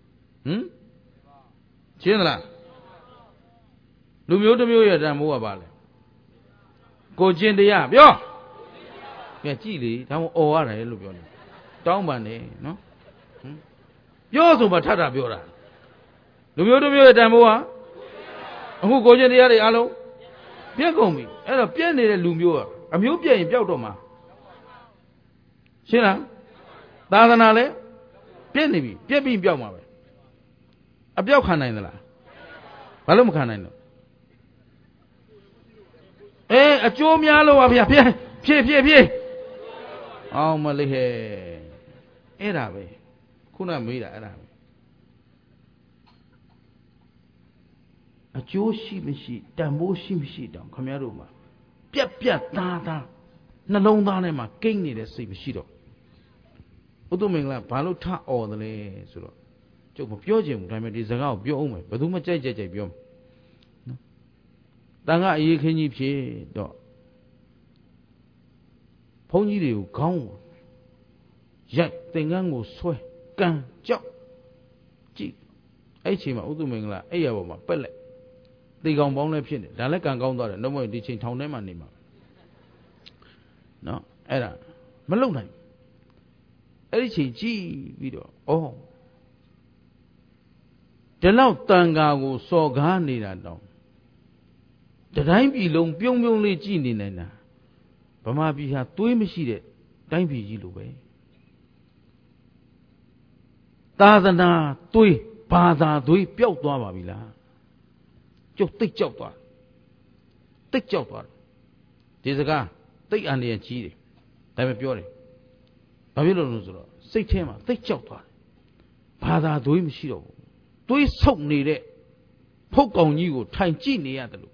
Chinla. Lumio de Muya than more about it. Go Jin the Yap, yo! Yeah, Chili, down all I look on it. Down Bunny, no? You're so much Tata Biora. Lumio de Muya than more. Who goes in the other allo? Beer go me, and a penny Lumio. I'm you being Biotoma. Shina? Dadanale? Penny, Pippin Bioma. A Biokana. Palomcana. A Jomialo of your pie. Oh, Malihe. Erabe. Kuna Mira Arabe. A Joe Shibishi, Dambo Shimshi down, Cameruma. Pia Tata. Nalong Danema, King need a same shido. Udomingla, Paluta or the lay, so. Joke of Biojim, Climate is out, Biome, but who much Biom. Tanga ye can you pay dog. Pony you gone. Jack Tingango sweat, gun, chop. Gee, Achima Udumingla, Ayama, Pellet. They gone bone lepin, Dalekan gone daughter, no more ditching town name anima. No, Era Malone. အဲ့ဒီချိန်ကြည့်ပြီးတော့ဒီလောက်တန်ခါကိုစော်ကားနေတာတောင်တတိုင်းပြည်လုံးပြုံးပြုံးလေးကြည့်နေနိုင်တာဗမာပြည်ဟာသွေးမရှိတဲ့တိုင်းပြည်ကြီးလိုပဲသာသနာသွေးဘာသာသွေးပျောက်သွားပါပြီလားကျုပ်သိကြောက်သွားဒီစကားသိအန္တရာယ်ကြီးတယ်ဒါပေမဲ့ပြောတယ်ဘာဖြစ်လို့လဲဆိုတော့စိတ်ထဲမှာသိကြောက်သွားတယ်ဘာသာသွေးမရှိတော့ဘူးသွေးဆုပ်နေတဲ့ဖုတ်ကောင်ကြီးကိုထိုင်ကြည့်နေရတယ်လို့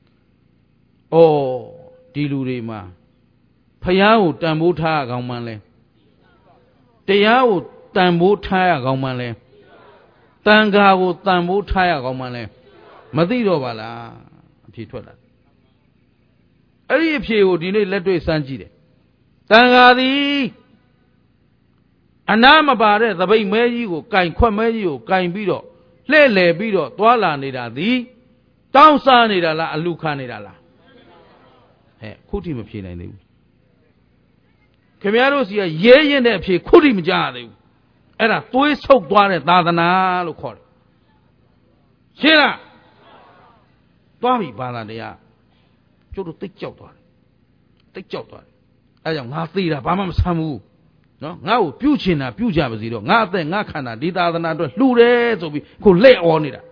ဒီလူတွေမှာဖယားကိုတန်ဖိုးထားရကောင်းမှန်းလဲတရားကိုတန်ဖိုးထားရကောင်းမှန်းလဲတန်ခါကိုတန်ဖိုးထားရကောင်းမှန်းလဲမသိတော့ပါလားအဖြေထွက်လာအဲ့ဒီအဖြေကိုဒီနေ့လက်တွေ့စမ်းကြည့်တယ်တန်ခါသည်အနာမပါတဲ့သပိတ်မဲကြီးကိုကင်ခွက်မဲကြီးကိုကင်ပြီးတော့လှဲ့လေပြီးတော့သွားလာနေတာသည်တောင်းစားနေတာလားအလူခံနေတာလားခုထိမဖြေနိုင်သေးဘူးခင်ဗျားတို့စီကရဲရင်တဲ့အဖြေခုထိမကြားရသေးဘူးအဲ့ဒါသွေးဆုပ်သွားတဲ့သာသနာလို့ခေါ်တယ်ရှင်းလားသွားပြီဘာသာတရားကျုပ်တို့သိကြောက်သွားတယ်အဲ့ကြောင့်ငါသိတာဘာမှမဆမ်းဘူးနော်ငါ့ကိုပြုချင်တာပြုကြပါစေတော့ငါအသက်ငါခန္ဓာဒီသာသနာအတွက်လှူတယ်ဆိုပြီးခုလက်အော်နေတာ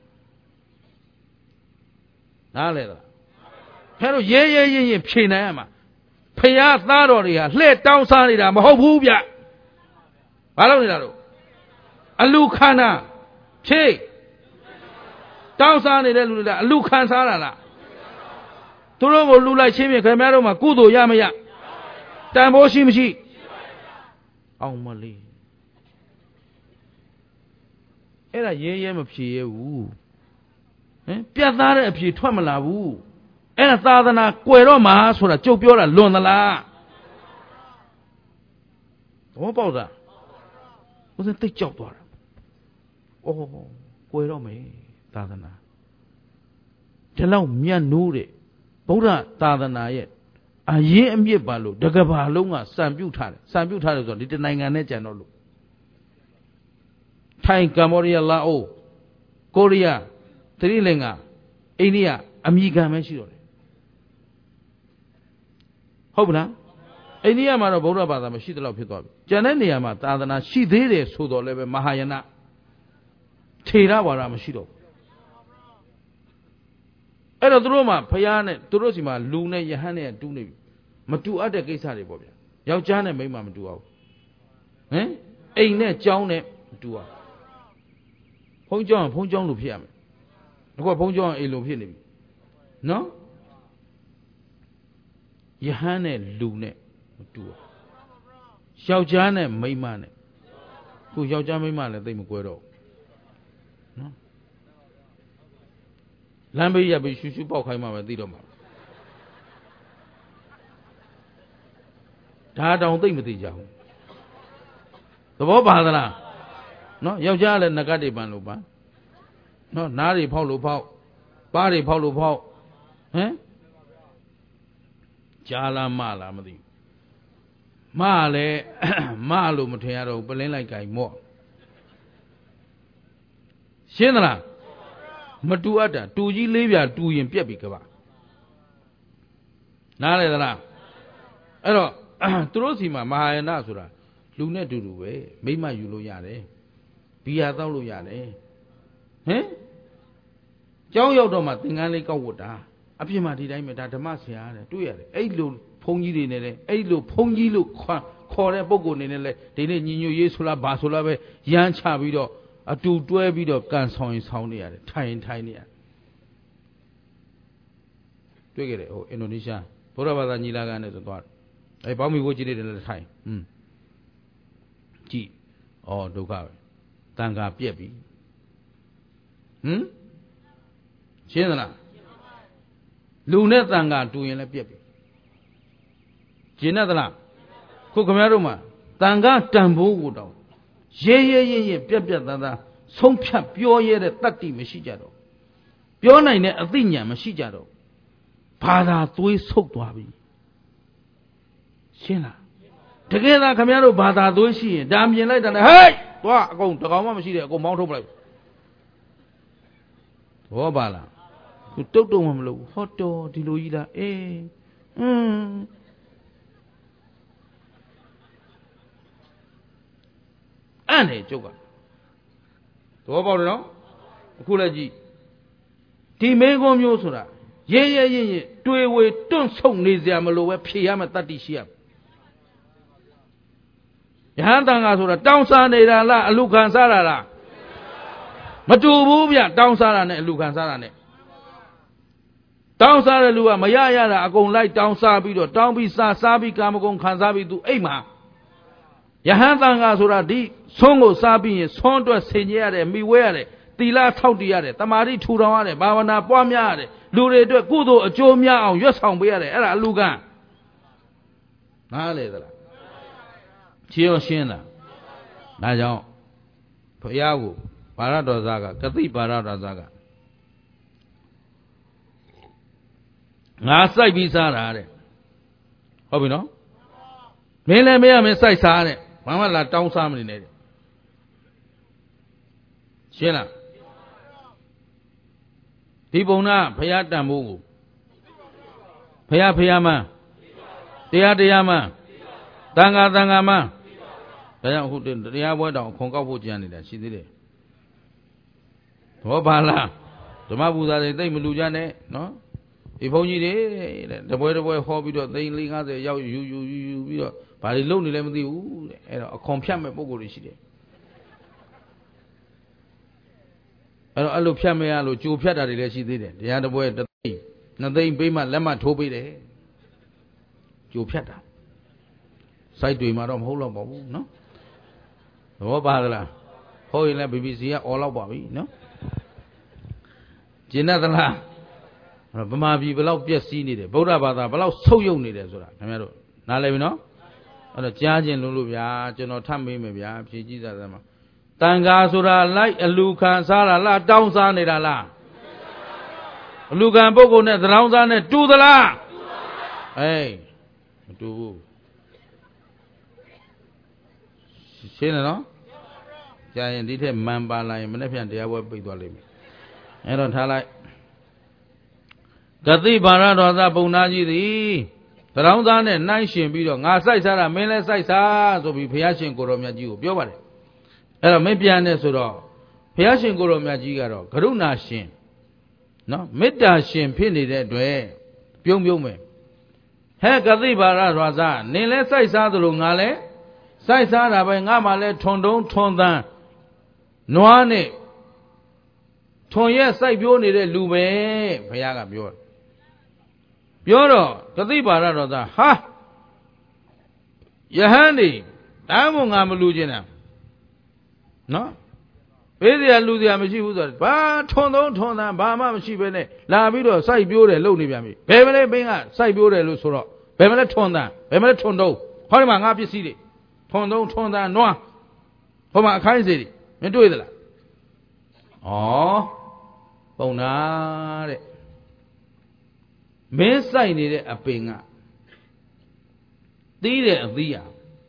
နားလဲလားခဲတော့ရဲရင်ဖြေနိုင်ရမှာဖယားသားတော်တွေဟာလှဲ့တောင်းစားနေတာမဟုတ်ဘူးဗျဘာလို့နေတာတော့အလူခန္ဓာဖြေတောင်းစားနေတဲ့လူတွေကအလူခံစားတာလားသူတို့ကိုလှူလိုက်ချင်းဖြင့်ခင်ဗျားတို့မှာကုသိုလ်ရမရတန်ဖိုးရှိမရှိအောင်မလေးအဲ့ဒါရဲမဖြေရဘူးပြတ်သားတဲ့အဖြေထွက်မလာဘူးအဲ့ဒါသာသနာကွယ်တော့မှာဆိုတာကြုတ်ပြောတာလွန်သလားဘောပေါက်တာဘုရားသိကြောက်သွားတာကွယ်တော့မယ်သာသနာဒီလောက်မြတ်နိုးတဲ့ဗုဒ္ဓသာသနာရဲ့အရင်အမြစ်ပါလို့တကဘာလုံးကစံပြုတ်ထားတယ်ဆိုတော့ဒီတနိုင်ငံနဲ့ကြံတော့လို့ထိုင်းကမ္ဘောဒီးယားလာအိုကိုရီးယားသီရိလင်္ကာအိန္ဒိယအမေရိကန်ပဲရှိတော့တယ်ဟုတ်ပလားအိန္ဒိယမှာတော့ဗုဒ္ဓဘာသာမရှိသလောက်ဖြစ်သွားပြီကျန်တဲ့နေရာမှာသာသနာရှိသေးတယ်ဆိုတော့လည်းပဲမဟာယာနထေရဝါဒမရှိတော့ဘူးအဲ့တော့သူတို့မှာဖယားနဲ့သူတို့စီမှာလူနဲ့ယဟန်နဲ့တူးနေပြီမတူအပ်တဲ့ကိစ္စတွေပေါ့ဗျာယောက်ျားနဲ့မိန်းမမတူအောင်အိမ်နဲ့ကျောင်းနဲ့မတူအောင်ဘုန်းကျောင်းလို့ဖြစ်ရမယ်အခုကဘုန်းကျောင်းအိမ်လိုဖြစ်နေပြီနော်ယဟန်နဲ့လူနဲ့မတူအောင်ယောက်ျားနဲ့မိန်းမနဲ့ခုယောက်ျားမိန်းမလည်းသိမကွဲတော့နော်လမ်းဘေးရပြီးရှူပေါက်ခိုင်းမှပဲသိတော့မှာဒါတောင်သိမသိကြဘူးသဘောပါသလားနော်ယောက်ျားလည်းငကတ်တွေပန်လို့ပါနော်နားတွေဖောက်လို့ဖောက်ပါးတွေဖောက်လို့ဖောက်ကြားလားမလားမသိဘူးမလည်းမလို့မထင်ရတော့ပလင်းလိုက်ကြိုင်မော့ရှင်းသလားမတူအပ်တာတူကြီးလေးပြတူရင်ပြက်ပြီကပါနားလေသလားအဲ့တော့သူတို့စီမှာမဟာယာနဆိုတာလူနဲ့တူတူပဲမိမယူလို့ရတယ်ဘီယာတောက်လို့ရတယ်ကျောင်းရောက်တော့မှသင်္ကန်းလေးကောက်ဝတ်တာအပြင်မှာဒီတိုင်းပဲဒါဓမ္မဆရာတဲ့တွေ့ရတယ်အဲ့လိုဘုန်းကြီးတွေနဲ့လည်းအဲ့လိုဘုန်းကြီးလို့ခေါ်တဲ့ပုဂ္ဂိုလ်နေနဲ့လည်းဒီနေ့ညီညွတ်ရေးဆိုလားဘာဆိုလားပဲရမ်းချပြီးတော့အတူတွဲပြီးတော့ကန်ဆောင်ရင်ဆောင်းနေရတယ်ထိုင်နေရတယ်တွေ့ကြတယ်ဟိုအင်ဒိုနီးရှားဗုဒ္ဓဘာသာညီလာခံနဲ့ဆိုသွားတယ်အဲပေါင်းမီကိုကြည့်နေတယ်လည်းထိုင်ကြည့်ဒုက္ခပဲတန်ခါပြက်ပြီရှင်းသလားလူနဲ့တန်ခါတူရင်လည်းပြက်ပြီရှင်းသလားခုခင်ဗျားတို့မှာတန်ခါတန်ဖိုးကိုတောင်ရဲပြက်သားဆုံးဖြတ်ပြောရတဲ့တတ္တိမရှိကြတော့ပြောနိုင်တဲ့အသိဉာဏ်မရှိကြတော့ဘာသာသွေးဆုပ်သွားပြီရှင်းလားဒတကယ်သာခင်ဗျားတို့ဘာသာသွေးရှိရင်ဒါမြင်လိုက်တယ်ဟဲ့သွားအကုန်တကောင်မှမရှိတဲ့အကုန်မောင်းထုတ်ပလိုက်ဟောပါလားသူတုတ်မှမလို့ဟောတော်ဒီလိုကြီးလားအေးအဲ့နဲ့ကျုပ်ကသဘောပေါက်တယ်နော်အခုလည်းကြည့်ဒီမင်းကုန်းမျိုးဆိုတာရဲတွေ့ဝေတွန့်ဆုံနေစရာမလိုပဲဖြေရမယ်တတ္တိရှိရမယ်ယဟန်တန်ဃာဆိုတာတောင်းစားနေတာလားအလူခံစားတာလားမတူဘူးဗျတောင်းစားတာနဲ့အလူခံစားတာနဲ့တောင်းစားတဲ့လူကမရရတာအကုန်လိုက်တောင်းစားပြီးတော့တောင်းပြီးစားပြီးကာမဂုဏ်ခံစားပြီးသူအိမ်မှာယဟန်တန်ဃာဆိုတာဒီဆုံးကိုစားပြီးရင်ဆုံးအတွက်ဆင်ញရတယ်မိဝဲရတယ်သီလထောက်တည်ရတယ်တမာတိထူထောင်ရတယ်ဘာဝနာပွားများရတယ်လူတွေအတွက်ကုသိုလ်အကျိုးများအောင်ရွတ်ဆောင်ပေးရတယ်အဲ့ဒါအလူခံနားလေသလားရှင်းရှင်းလားဒါကြောင့်ဘုရားကိုဘာရတော်သားကကတိဘာရတော်သားကငါစိုက်ပြီးစားတာတဲ့ဟုတ်ပြီနော်မင်းလည်းမရမင်းစိုက်စားတဲ့ဘာမှလာတောင်းစားမနေနဲ့ရှင်းလားဒီပုံနာဘုရားတန်ဖိုးကိုဘုရားမန်းတရားမန်းတန်ဃာမန်းဒါကြောင့်အခုတရားပွဲတောင်ခွန်ကောက်ဖို့ကြံနေတာရှိသေးတယ်သဘောပါလားဓမ္မပူဇာတွေသိမလူကြနဲ့နော်ဒီဘုန်းကြီးတွေတဲ့တပွဲဟောပြီးတော့သိန်း50ရောက်ယူပြီးတော့ဘာတွေလုပ်နေလဲမသိဘူးတဲ့အဲ့တော့အခွန်ဖြတ်မဲ့ပုံကိုယ်တွေရှိတယ်အဲ့လိုဖြတ်မရလို့ကြိုဖြတ်တာတွေလည်းရှိသေးတယ်တရားတပွဲတစ်သိန်းနှစ်သိန်းပေးမှလက်မှတ်ထိုးပေးတယ်ကြိုဖြတ်တာစိုက်တွေမှာတော့မဟုတ်တော့ပါဘူးနော်သဘောပါသလားဟုတ်ရင်လည်း BBC ကអော်လောက်ပါပြီနော်ကျင်တတ်သလားဗမာပြည်ဘယ်လောက်ပြည့်စည်နေတယ်ဗုဒ္ဓဘာသာဘယ်လောက်ဆုတ်ယုတ်နေတယ်ဆိုတာခင်ဗျားတို့နားလည်ပြီနော်အဲ့တော့ကြားခြင်းလို့ဗျာကျွန်တော်ထပ်မေးမယ်ဗျာဖြေကြည့်စားစမ်းပါတန်ဃာဆိုတာလိုက်အလူခံစားတာလားတောင်းစားနေတာလားအလူခံပုဂ္ဂိုလ်နဲ့သံတော်စားနဲ့တူသလားအေးမတူဘူးရှင်းတယ်နော်ကြာရင်ဒီထက်မှန်ပါလာရင်မနေ့ပြန်တရားပွဲပိတ်သွားလိမ့်မယ်အဲ့တော့ထားလိုက်ဂတိဘာရတော်သပုံနာကြီးသည်သံတော်သားနဲ့နှိုင်းရှင်ပြီးတော့ငါစိုက်စားတာမင်းလည်းစိုက်စားဆိုပြီးဘုရားရှင်ကိုရောမြတ်ကြီးကိုပြောပါတယ်အဲ့တော့မင်းပြန်နေဆိုတော့ဘုရားရှင်ကိုရောမြတ်ကြီးကတော့ကရုဏာရှင်နော်မေတ္တာရှင်ဖြစ်နေတဲ့အတွက်ပြုံးမယ်ဟဲ့ဂတိဘာရတော်သားနင်လည်းစိုက်စားသလိုငါလည်းစိုက်စားတာပဲငါမှလည်းထွန်တုံးထွန်သန်းနွားနဲ့ထွန်ရက်စိုက်ပြိုးနေတဲ့လူပဲဘုရားကပြောတော့ဂတိပါရတော်သားဟာယဟန်နေတားမို့ငါမလူခြင်းတာနော်ပေးစရာလူစရာမရှိဘူးဆိုတော့ဘာထွန်သုံးထွန်သန်းဘာမှမရှိပဲနဲ့လာပြီးတော့စိုက်ပြိုးတယ်လုပ်နေပြန်ပြီဘယ်မလဲဘင်းကစိုက်ပြိုးတယ်လို့ဆိုတော့ဘယ်မလဲထွန်သန်းဘယ်မလဲထွန်တုံးဟောဒီမှာငါပစ္စည်းတွေထွန်သုံးထွန်သန်းနွားဟောမှာအခိုင်းစေတွေမတွေ့သလားဩပုံနာတဲ့မင်းစိုက်နေတဲ့အပင်ကသီးတဲ့အသီးရ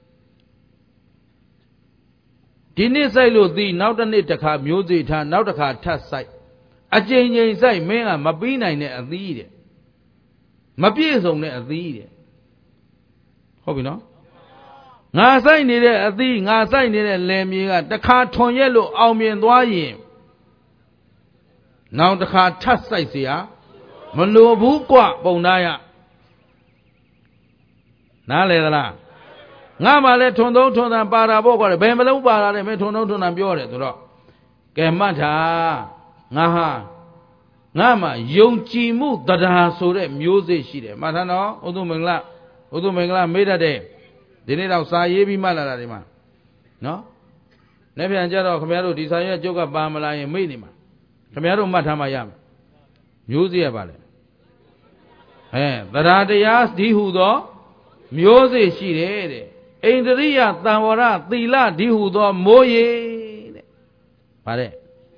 ဒီနေ့စိုက်လို့သီးနောက်တစ်နေ့တစ်ခါမျိုးစေ့ထားနောက်တစ်ခါထပ်စိုက်အကြိမ်ကြိမ်စိုက်မင်းကမပြီးနိုင်တဲ့အသီးတဲ့မပြည့်စုံတဲ့အသီးတဲ့ဟုတ်ပြီနော်ငါစိုက်နေတဲ့အသီးငါစိုက်နေတဲ့လယ်မြေကတစ်ခါထွန်ရက်လို့အောင်မြင်သွားရင်နောက်တစ်ခါထပ်စိုက်เสียမလိုဘူးกว่าပုံသားရနားလေသလားငါမှလည်းထွန်သုံးထွန်သံပါတာပေါ့ကွာဘယ်မလုံးပါတာလဲမင်းထွန်သုံးထွန်သံပြောတယ်ဆိုတော့ကဲမှတ်တာငါမှယုံကြည်မှုတရားဆိုတဲ့မျိုးစေ့ရှိတယ်မှတ်ထားနော်ဥဒ္ဓမင်္ဂလာမေးတတ်တယ်ဒီနေ့တော့စာရေးပြီးမှတ်လာတာဒီမှာနော်နေ့ပြန်ကြတော့ခင်ဗျားတို့ဒီစာရွက်ကျုပ်ကပါမလာရင်မေ့နေမှာခင်ဗျားတို့မှတ်ထားမှရမယ်မျိုးစေ့ရပါလေတရားတရားဒီဟုသောမျိုးစေ့ရှိတယ်တဲ့ဣန္ဒြိယသံဝရသီလဒီဟုသောမိုးရေတဲ့ဗါတဲ့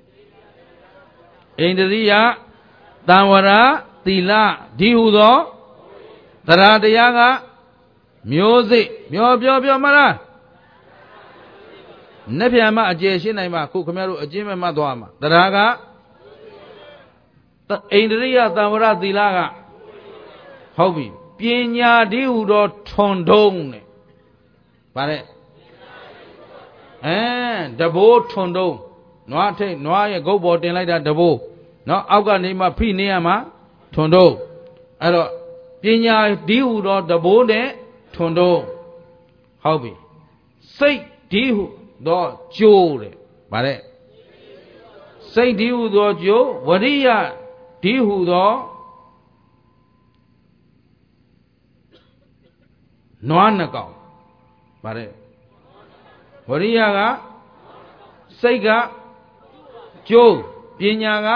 ဣန္ဒြိယသံဝရသီလဒီဟုသောတရားတရားကမျိုးစိပြောမလားနှစ်ပြန်မှအကျယ်ရှင်းနိုင်မှာခုခင်ဗျားတို့အကျဉ်းမဲ့မှတ်သွားမှာတရားကအိန္ဒြိယသံဝရသီလကဟုတ်ပြီပညာဒီဟုသောထွန်တုံးနဲ့ဗါတဲ့တဘိုးထွန်တုံးနွားထိတ်နွားရဲ့ဂုတ်ပေါ်တင်လိုက်တာတဘိုးနော်အောက်ကနေမှဖိနေရမှာထွန်တုံးအဲ့တော့ပညာဒီဟုသောတဘိုးနဲ့ထွန်တုံးဟုတ်ပြီစိတ်ဒီဟုသောကျိုးတဲ့ဗါတဲ့စိတ်ဒီဟုသောကျိုးဝရိယဒီဟုသောနွားနှစ်ကောင်ဗါတဲ့ဝရိယကစိတ်ကကျိုးပညာက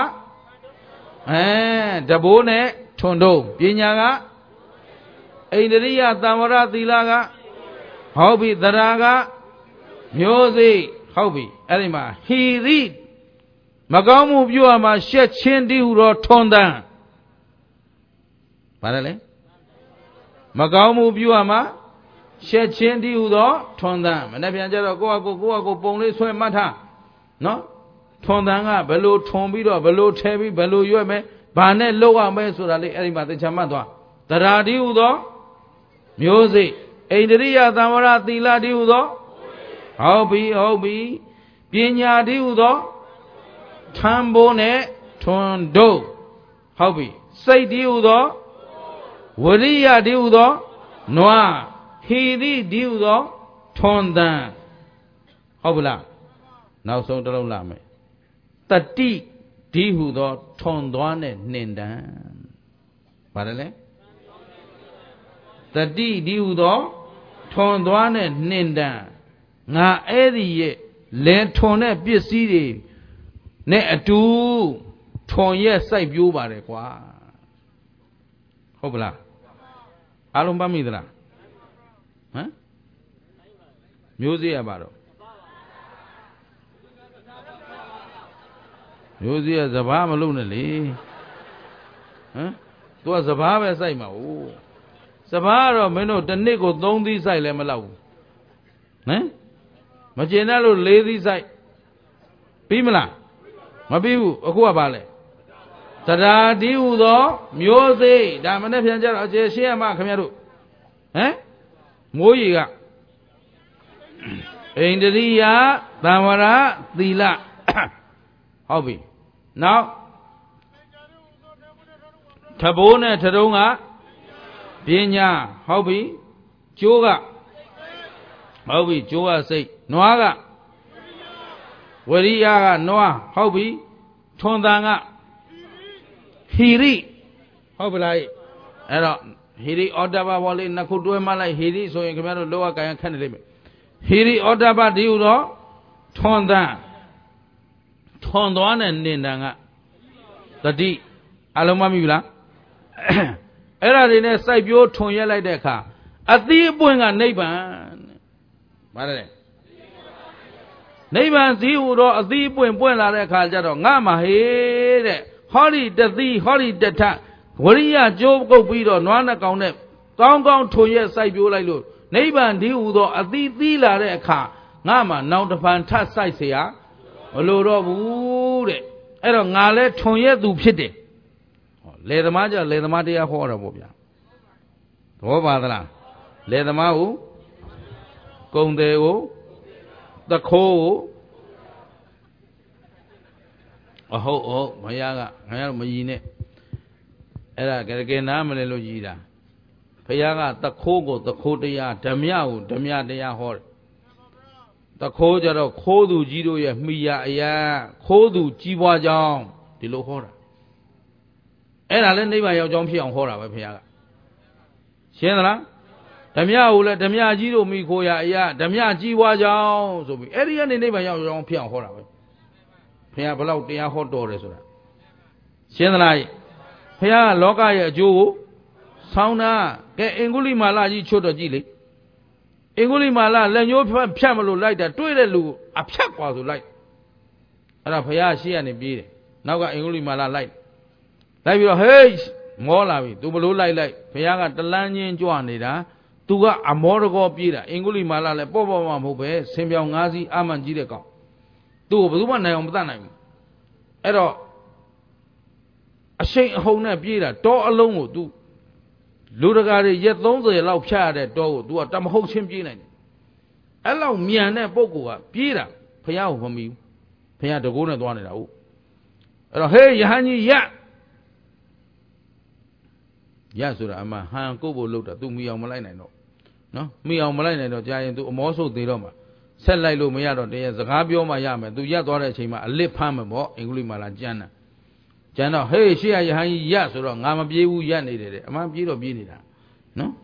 တဘိုးနဲ့ထွန်တုံးပညာကအိန္ဒြိယသံဝရသီလကဟုတ်ပြီသရာကမျိုးစိဟုတ်ပြီအဲ့ဒီမှာဟီရိမကောင်းမှုပြုရမှာရှက်ချင်းတည်းဟူသောထွန်တန်ဗါတယ်လေမကောင်းမှုပြုရမှာရှက်ချင်းတည်းဟူသောထွန်တန်မနေ့ပြန်ကြတော့ကိုယ့်အကိုပုံလေးဆွဲမှတ်ထားနော်ထွန်တန်ကဘယ်လိုထွန်ပြီးတော့ဘယ်လိုထဲပြီးဘယ်လိုရွက်မယ်ဘာနဲ့လောက်ရမယ်ဆိုတာလေးအဲ့ဒီမှာသင်္ချာမှတ်သွားသရာတည်းဟူသောမျိုးစိအိန္ဒြိယသံဝရသီလတည်းဟူသောဟုတ်ပြီပညာတည်းဟူသောထံဘိုးနဲ့ထွန်တုံးဟုတ်ပြီစိတ်တည်းဟူသောဝရိယတည်းဟူသောနွားဟီရိတည်းဟူသောထွန်တန်ဟုတ်ပလားနောက်ဆုံးတစ်လုံးလာမယ်တတိတည်းဟူသောထွန်သွားနဲ့နှင်တန်ပါတယ်လေတတိတည်းဟူသောထွန်သွားနဲ့နှင်တန်ငါအဲ့ဒီရဲ့လဲထွန်တဲ့ပစ္စည်းတွေနဲ့အတူထွန်ရက်စိုက်ပြိုးပါတယ်ကွာဟုတ်ပလားအားလုံးပတ်မိသလားဟမ်မျိုးစေ့ရပါတော့မျိုးစေ့ကစဘာမလုပ်နဲ့လေဟမ်သူကစဘာပဲစိုက်မှာ哦စဘာကတော့မင်းတို့တစ်နှစ်ကို3သီးစိုက်လည်းမလောက်ဘူးဟမ်မကျင်တတ်လို့4သီးစိုက်ပြီးမလားမပြီးဘူးအခုကဘာလဲတရားတည်းဟူသောမျိုးစေ့ဒါမနေ့ပြန်ကြတော့အကျေရှင်းရမှာခင်ဗျားတို့ဟမ်မိုးရီကအိန္ဒြိယသံဝရသီလဟုတ်ပြီနောက်ထဘိုးနဲ့ထတုံးကပညာဟုတ်ပြီကျိုးကဟုတ်ပြီကျိုးကစိတ်နွားကဝရိယကနွားဟုတ်ပြီထွန်တန်ကဟီရိဟုတ်ပလားအဲ့တော့ဟီရိဩတ္တပဘောလေးနှစ်ခုတွဲမှလိုက်ဟီရိဆိုရင်ခင်ဗျားတို့လောကကာယခက်နေလိမ့်မယ်ဟီရိဩတ္တပဒီဟုတော့ထွန်တန်ထွန်သွားတဲ့နင်တန်ကတတိအလုံးမမိဘူးလားအဲ့ဒါတွေနဲ့စိုက်ပျိုးထွန်ရက်လိုက်တဲ့အခါအသီးအပွင့်ကနိဗ္ဗာန်ပါတယ်နိဗ္ဗာန်စည်းဟူတော့အသီးပွင့်လာတဲ့အခါကျတော့ငါမဟေးတဲ့ဟောဒီတသီဟောဒီတထဝရိယကြိုးကုတ်ပြီးတော့နွားနှကောင်နဲ့ကောင်းကောင်းထွန်ရက်စိုက်ပျိုးလိုက်လို့နိဗ္ဗာန်ဒီဟူသောအသီးသီးလာတဲ့အခါငါမှနောက်တစ်ဖန်ထပ်စိုက်เสียမလိုတော့ဘူးတဲ့အဲ့တော့ငါလဲထွန်ရက်သူဖြစ်တယ်လေသမားကြလေသမားတရားဟောတာပေါ့ဗျာသဘောပါသလားလေသမားကိုကုံတယ်ကိုတခိုးကိုအဟုတ်မရကငါရမကြီးနဲ့အဲ့ဒါကဲနားမလဲလို့ကြီးတာဘုရားကတခိုးကိုတခိုးတရားဓမြကိုဓမြတရားဟောတယ်တခိုးကြတော့ခိုးသူကြီးတို့ရဲ့မိယာအရာခိုးသူကြီးပွားကြောင်းဒီလိုဟောတာအဲ့ဒါလည်းနိဗ္ဗာန်ရောက်ကြောင်းဖြစ်အောင်ဟောတာပဲဘုရားကရှင်းသလားဓမြကိုလည်းဓမြကြီးတို့မိခိုးရအရာဓမြကြီးပွားကြောင်းဆိုပြီးအဲ့ဒီကနေနိဗ္ဗာန်ရောက်ကြောင်းဖြစ်အောင်ဟောတာပဲဘုရားဘယ်လောက်တရားဟောတော်တယ်ဆိုတာရှင်းသလားဘုရားကလောကရဲ့အကျိုးကိုဆောင်းတာကဲအင်္ဂုလိမာလကြီးချွတ်တော့ကြည့်လေအင်္ဂုလိမာလလက်ညှိုးဖြတ်မလို့လိုက်တာတွေ့တဲ့လူအဖြတ်กว่าဆိုလိုက်အဲ့ဒါဘုရားရှေ့ကနေပြေးတယ်နောက်ကအင်္ဂုလိမာလလိုက်ပြီးတော့ဟေးမောလာပြီသူဘလို့လိုက်ဘုရားကတလန်းချင်းကြွနေတာသူကအမောတကောပြေးတာအင်္ဂုလိမာလလည်းပေါ့ပေါ့မှမဟုတ်ပဲဆင်ပြောင်၅စီးအာမန်ကြီးတဲ့ကောင်သူ့ကိုဘယ်သူမှနိုင်အောင်မတတ်နိုင်ဘူးအဲ့တော့အရှိန်အဟုန်နဲ့ပြေးတာတောအလုံးကိုသူလူတကာတွေရက်30လောက်ဖြတ်ရတဲ့တောကိုသူကတမဟုတ်ချင်းပြေးနိုင်တယ်အဲ့လောက်မြန်တဲ့ပုဂ္ဂိုလ်ကပြေးတာဘုရားကိုမမီဘူးဘုရားတကိုးနဲ့သွားနေတာဟုတ်အဲ့တော့ဟေးယဟန်ကြီးရဆိုတာအမှဟန်ကိုဖို့လုပ်တာ तू မိအောင်မလိုက်နိုင်တော့နော်မိအောင်မလိုက်နိုင်တော့ကြာရင် तू အမောဆုပ်သေးတော့မှာဆက်လိုက်လို့မရတော့တည်းစကားပြောမှရမယ် तू ရက်သွားတဲ့အချိန်မှာအလစ်ဖမ်းမယ်ပေါ့အင်္ဂလိပ်မှာလာကြမ်းတော့ဟေးရှေ့ရယဟန်ကြီးရဆိုတော့ငါမပြေးဘူးရက်နေတယ်တဲ့အမှန်ပြေးတော့ပြေးနေတာနော်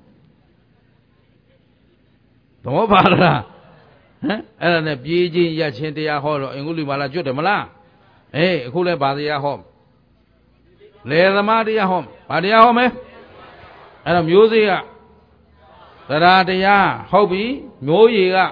သဘောပါလားဟမ်အဲ့ဒါနဲ့ပြေးချင်းရက်ချင်းတရားဟောတော့အင်္ဂလိပ်မှာလာကျွတ်တယ်မလားအခုလဲဗာတရားဟောလေသမားတရားဟောဗာတရားဟောမယ်အဲ့တော့မျိုးစေ့ကသရတရားဟုတ်ပြီမျိုးရည်က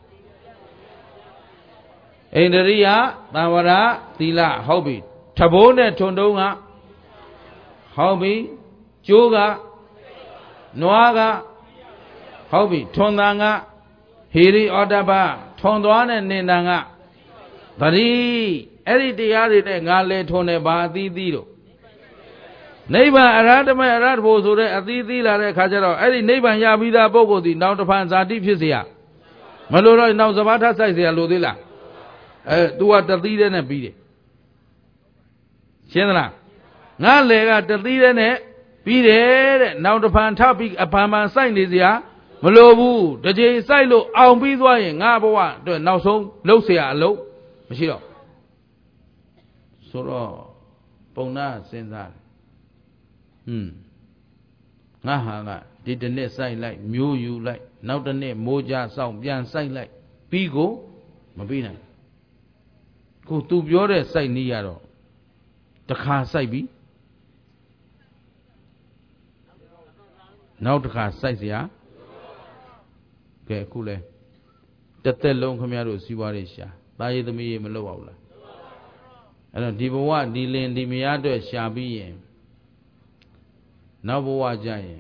ဣန္ဒြိယသံဝရသီလဟုတ်ပြီထဘိုးနဲ့ထွန်တုံးကဟုတ်ပြီကျိုးကနွားကဟုတ်ပြီထွန်တန်ကဟေရိဩတ္တပထွန်သွားနဲ့နင်တန်ကသတိအဲ့ဒီတရားတွေနဲ့ငါလဲထွန်တယ်ဘာအသီးသီးတို့နိဗ္ဗာန်အရဟတမေအရဟတဘုဆိုတဲ့အသီးသီးလာတဲ့ခါကျတော့အဲ့ဒီနိဗ္ဗာန်ရပြီးသားပုဂ္ဂိုလ်ဒီနောက်တစ်ဖန်ဇာတိဖြစ်เสียမလို့တော့နောက်စဘာထဆိုင်เสียလို့သေးလားतू ကတသီးတဲ့နဲ့ပြီးတယ်ရှင်းသလားငါလေကတသီးတဲ့နဲ့ပြီးတယ်တဲ့နောက်တစ်ဖန်ထပ်ပြီးအဖန်ဖန်စိုက်နေเสียမလို့ဘူးတစ်ချိန်စိုက်လို့အောင်ပြီးသွားရင်ငါဘဝအတွက်နောက်ဆုံးလှုပ်เสียအလုပ်မရှိတော့ဆိုတော့ပုံနာစဉ်းစားငါဟာကဒီတစ်နှစ်စိုက်လိုက်မျိုးယူလိုက်နောက်တစ်နှစ်မိုးကြဆောင်ပြန်စိုက်လိုက်ပြီးကိုမပြီးနိုင်ကိုသူပြောတဲ့စိုက်နည်းရတော့တစ်ခါစိုက်ပြီးနောက်တစ်ခါစိုက်เสียကဲအခုလဲတစ်သက်လုံးခမရတို့စီးပွားရေးရှာသားရည်သမီးရေမလုပ်အောင်လားအဲ့တော့ဒီဘဝဒီလင်ဒီမယားအတွက်ရှာပြီးရင်နောက်ဘဝကြရင်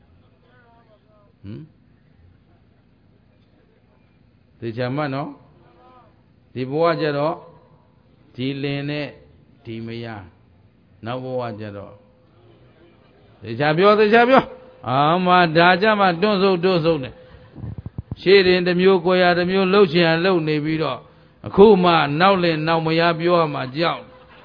သေချာမှတ်နော်ဒီဘဝကြတော့ဒီလင်နဲ့ဒီမယားနောက်ဘဝကြတော့သေချာပြောအာမဒါကြမှာတွန့်ဆုပ်နေရှေ့ရင်တစ်မျိုးကိုယ်ရတစ်မျိုးလှုပ်ချင်လှုပ်နေပြီးတော့အခုမှနောက်လင်နောက်မယားပြောရမှာကြောက်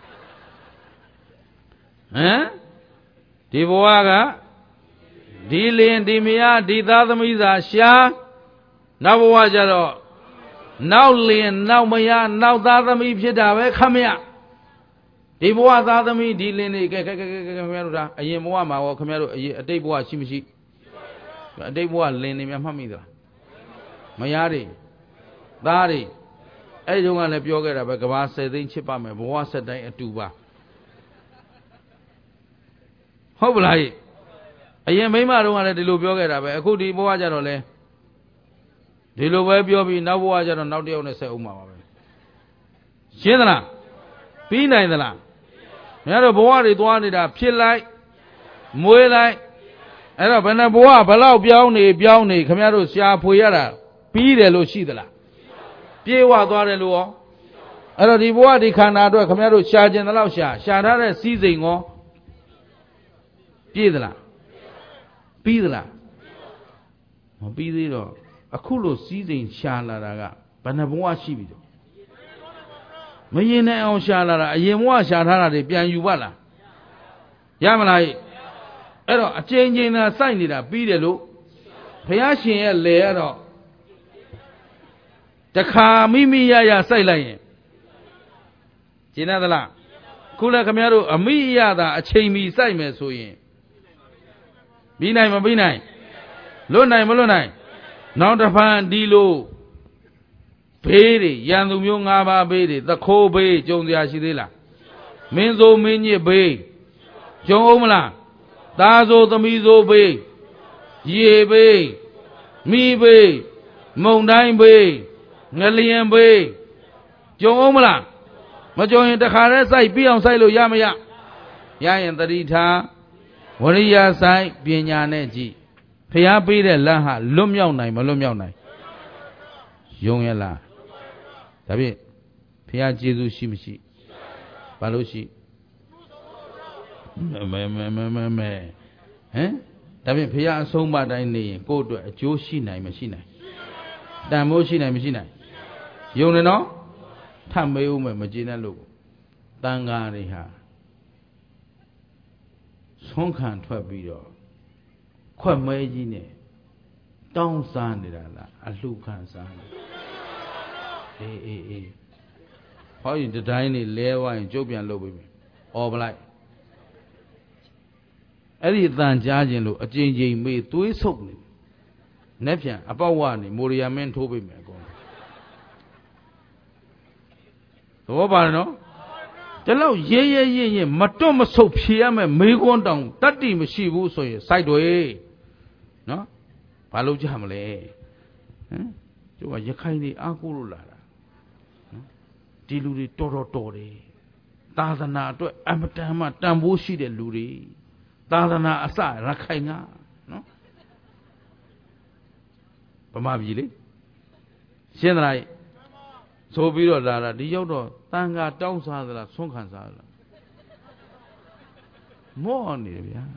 ဒီဘဝကဒီလင်ဒီမယားဒီသားသမီးသာရှာနောက်ဘဝကြတော့နောက်လင်နောက်မယားနောက်သားသမီးဖြစ်တာပဲခမရဒီဘဝသားသမီးဒီလင်တွေကဲခမရတို့ဒါအရင်ဘဝမှာရောခမရတို့အတိတ်ဘဝရှိမရှိအတိတ်ဘဝလင်နေများမှတ်မိသလားမယားတွေသားတွေအဲ့ဒီတုန်းကလည်းပြောခဲ့တာပဲကဘာ10သိန်းချစ်ပါမယ်ဘဝဆက်တိုင်းအတူပါဟုတ်ပလားအရင်မိမတုန်းကလည်းဒီလိုပြောခဲ့တာပဲအခုဒီဘဝကြတော့လေဒီလိုပဲပြောပြီးနောက်ဘဝကြတော့နောက်တစ်ယောက်နဲ့ဆက်ဦးမှာပါပဲရှင်းသလားပြီးနိုင်သလားမင်းတို့ဘဝတွေသွားနေတာဖြစ်လိုက်မွေးလိုက်အဲ့တော့ဘယ်နှဘဝဘလောက်ပြောင်းနေခင်ဗျားတို့ရှားဖွေရတာပြီးတယ်လို့ရှိသလားပြေဝသွားတယ်လို့ရောအဲ့တော့ဒီဘဝဒီခန္ဓာအတွက်ခင်ဗျားတို့ရှားကျင်သလောက်ရှားထားတဲ့စီးစိမ်ရောပြည့်သလားပြီးသလားမပြီးသေးတော့အခုလို့စီးစိမ်ရှားလာတာကဘယ်နှဘဝရှိပြီတော့မရင်နဲ့အောင်ရှားလာတာအရင်ဘဝရှားထားတာတွေပြန်ယူပါလားရမလားအဲ့တော့အချိန်ချင်းသာစိုက်နေတာပြီးတယ်လို့ဘုရားရှင်ရဲ့လေရတော့တခါမိရစိုက်လိုက်ရင်ရှင်းသလားခုလည်းခင်ဗျားတို့အမိရတာအချိန်မီစိုက်မယ်ဆိုရင်ပြီးနိုင်မပြီးနိုင်လွတ်နိုင်မလွတ်နိုင်နောက်တစ်ဖန်ဒီလိုဘေးတွေရန်သူမျိုး၅ပါးဘေးတွေသခိုးဘေးကြုံစရာရှိသေးလားမင်းဆိုမင်းညစ်ဘေးကြုံအောင်မလားသားဆိုသမီးဆိုဘေးရေဘေးမိဘေးမုန်တိုင်းဘေးငလျင်ဘေးကြုံအောင်မလားမကြုံရင်တခါတည်းစိုက်ပြီးအောင်စိုက်လို့ရမရရရင်တတိထားဝရိယဆိုင်ပညာနဲ့ကြည့်ဖျားပေးတဲ့လမ်းဟာလွတ်မြောက်နိုင်မလွတ်မြောက်နိုင်ယုံရလားဒါဖြင့်ဖျားကျေးဇူးရှိမရှိဘာလို့ရှိမဲဟမ်ဒါဖြင့်ဖျားအဆုံးမတိုင်းနေရင်ကိုယ့်အတွက်အကျိုးရှိနိုင်မရှိနိုင်တန်ဖိုးရှိနိုင်မရှိနိုင်ယုံတယ်နော်ထပ်မေးဦးမယ်မကျေနပ်လို့တန်ဃာတွေဟာဆုံးခံထွက်ပြီးတော့ခွက်မဲကြီးနဲ့တောင်းစားနေတာလားအလှခံစားနေအေးဟောဒီတိုင်းနေလဲဝိုင်းကျုပ်ပြန်လုပ်ပြီးပြီអော်ပလိုက်အဲ့ဒီတန်ကြားခြင်းလို့အကျဉ်းချင်းမေးသွေးဆုပ်နေနဲ့ပြန်အပေါက်ဝနေမိုရီယာမင်းထိုးပေးမယ်အကုန်သဘောပါတယ်နော်ဒီလောက်ရဲမတွတ်မဆုပ်ဖြေရမယ်မေးခွန်းတောင်တတ္တိမရှိဘူးဆိုရင်စိုက်တွေနော်ဘာလို့ကြမလဲဟမ်ကျိုးကရခိုင်တွေအားကိုးလို့လာတာနော်ဒီလူတွေတော်တယ်သာသနာအတွက်အမတန်မှတန်ဖိုးရှိတဲ့လူတွေသာသနာအစရခိုင်ကနော်ဗမာပြည်လေရှင်းသလားဆိုပြီးတော့လာတာဒီရောက်တော့တန်ခါတောင်းစားသလားဆွန့်ခံစားသလားမောနေတယ်ဗျာ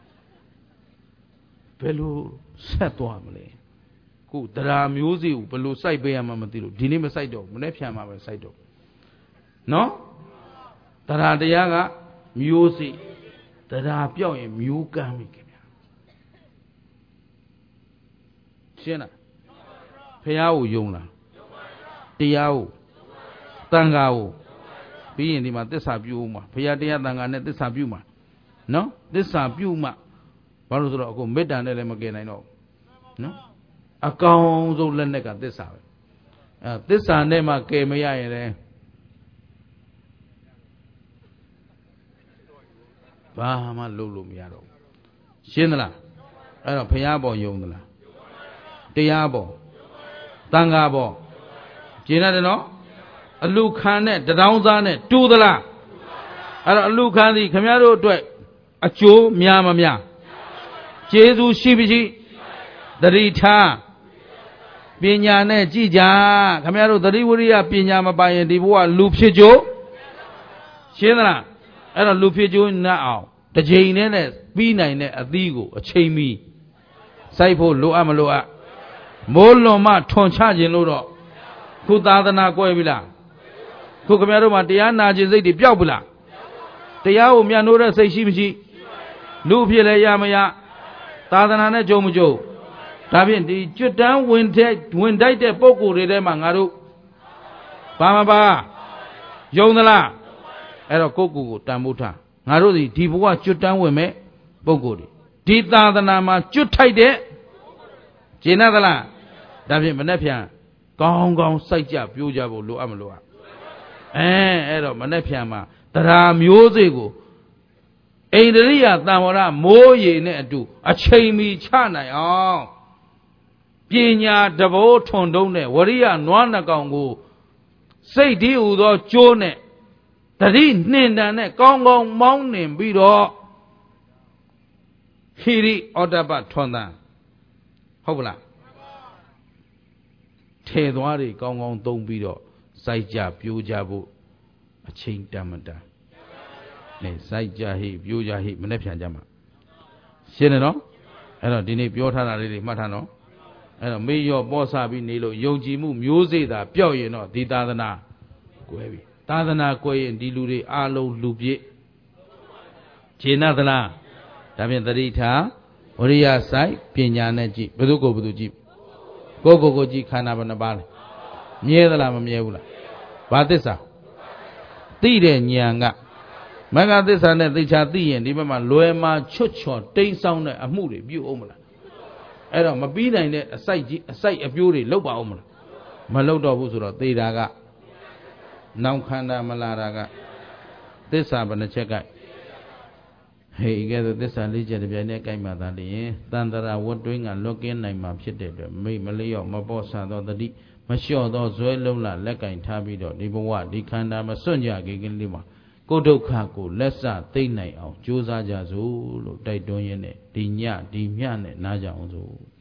ဘယ်လိုဆက်သွားမလဲခုတရားမျိုးစီကိုဘယ်လိုစိုက်ပေးရမှမသိလို့ဒီနေ့မစိုက်တော့မနေ့ဖြန်မှာပဲစိုက်တော့နော်တရားတရားကမျိုးစီတရားပြောက်ရင်မျိုးကမ်းပြီခင်ဗျာရှင်းလားဖះကိုယုံလားတရားကိုတန်ခါကိုပြီးရင်ဒီမှာသစ္စာပြုမှာဘုရားတရားတန်ခါနဲ့သစ္စာပြုမှာနော်သစ္စာပြုမှာဘာလို့ဆိုတော့အခုမေတ္တာနဲ့လည်းမကယ်နိုင်တော့နော်အကောင်ဆုံးလက်နဲ့ကသစ္စာပဲသစ္စာနဲ့မှကယ်မရရင်လည်းဘာမှလုပ်လို့မရတော့ရှင်းသလားအဲ့တော့ဘုရားပေါ်ယုံသလားတရားပေါ်တန်ခါပေါ်ကျင်ရတယ်နော်အလူခံနဲ့တထောင်စားနဲ့တူသလားအဲ့တော့အလူခံသည်ခင်ဗျားတို့အတွက်အကျိုးများမများကျေးဇူးရှိမရှိသတိထားပညာနဲ့ကြည်ကြခင်ဗျားတို့သတိဝရိယပညာမပိုင်ရင်ဒီဘဝလူဖြစ်ကြရှင်းသလားအဲ့တော့လူဖြစ်ကြနတ်အောင်တစ်ချိန်နဲ့ပြီးနိုင်တဲ့အသီးကိုအချိန်မီစိုက်ဖို့လိုအပ်မလိုအပ်မိုးလွန်မှထွန်ချခြင်းလို့တော့ခုသာသနာကွဲပြီလားခုခင်ဗျားတို့မှာတရားနာခြင်းစိတ်တွေပျောက်ပြီလားတရားကိုမြတ်နိုးတဲ့စိတ်ရှိမရှိလူဖြစ်လဲရမရသာသနာနဲ့ကြုံမကြုံဒါဖြင့်ဒီကျွတ်တန်းဝင်တိုက်တဲ့ပုံကိုယ်တွေထဲမှာငါတို့ဘာမပါယုံသလားအဲ့တော့ကိုယ့်ကိုယ်ကိုတန်ဖိုးထားငါတို့ဒီဘဝကျွတ်တန်းဝင်မဲ့ပုံကိုယ်တွေဒီသာသနာမှာကျွတ်ထိုက်တဲ့ကျင့်သလားဒါဖြင့်မနေ့ဖြန်ကောင်းစိုက်ကြပြိုးကြဖို့လိုအပ်မလိုအပ်အဲ့တော့မနေ့ဖြန်မှာတရားမျိုးစေ့ကိုဣန္ဒြိယသံဝရမိုးရေနဲ့အတူအချိန်မီချနိုင်အောင်ပညာတဘောထွန်တုံးတဲ့ဝရိယနွားနှကောင်ကိုစိတ်ဒီဟူသောကြိုးနဲ့တတိနှင်တန်နဲ့ကောင်းမောင်းနှင်ပြီးတော့ဟိရိဩတ္တပထွန်တန်ဟုတ်ပလားထဲသွားတွေကောင်းသုံးပြီးတော့စိုက်ကြပြိုးကြဖို့အချိန်တန်မတန်နဲ့စိုက်ကြဟိပြိုးကြဟိမနေ့ဖြန်ကြမှာရှင်းတယ်နော်အဲ့တော့ဒီနေ့ပြောထားတာလေးတွေမှတ်ထားနော်အဲ့တော့မေ့ရောပေါ်စားပြီးနေလို့ယုံကြည်မှုမျိုးစေ့သာပျောက်ရင်တော့ဒီသာသနာကွဲပြီသာသနာကွဲရင်ဒီလူတွေအလုံးလူပြည့်ခြေနသလားဒါဖြင့်သတိထားဝရိယစိုက်ပညာနဲ့ကြည့်ဘယ်သူကိုကြည့်ကိုကြည့်ခန္ဓာဘယ်နှပါလဲမြဲသလားမမြဲဘူးလားဘာသစ္စာသိတဲ့ဉာဏ်ကမဂ္ဂသစ္စာနဲ့သိချာသိရင်ဒီဘက်မှာလွယ်မှာချွတ်ချော်တိမ်းဆောင်တဲ့အမှုတွေပြုအောင်မလားအဲ့တော့မပြီးနိုင်တဲ့အစိုက်ကြီးအစိုက်အပြိုးတွေလောက်ပါအောင်မလားမလောက်တော့ဘူးဆိုတော့သေတာကနောင်ခန္ဓာမလာတာကသစ္စာဘယ်နှချက်ကဟေကဲဆိုသစ္စာလေးချက်တစ်ပြိုင်တည်းကြိုက်မှသာလျင်တန်တရာဝတ်တွင်းကလွတ်ကင်းနိုင်မှာဖြစ်တဲ့အတွက်မိမလျော့မပေါ်ဆံသောတတိမလျှော့သောဇွဲလုံးလာလက်ကင်ထားပြီးတော့ဒီဘဝဒီခန္ဓာမစွန့်ကြခင်ကလေးမှာကိုယ်ဒုက္ခကိုလက်စသိမ့်နိုင်အောင်ကြိုးစားကြစို့လို့တိုက်တွန်းရင်းနဲ့ဒီညဒီမျှနဲ့နားကြအောင်စို့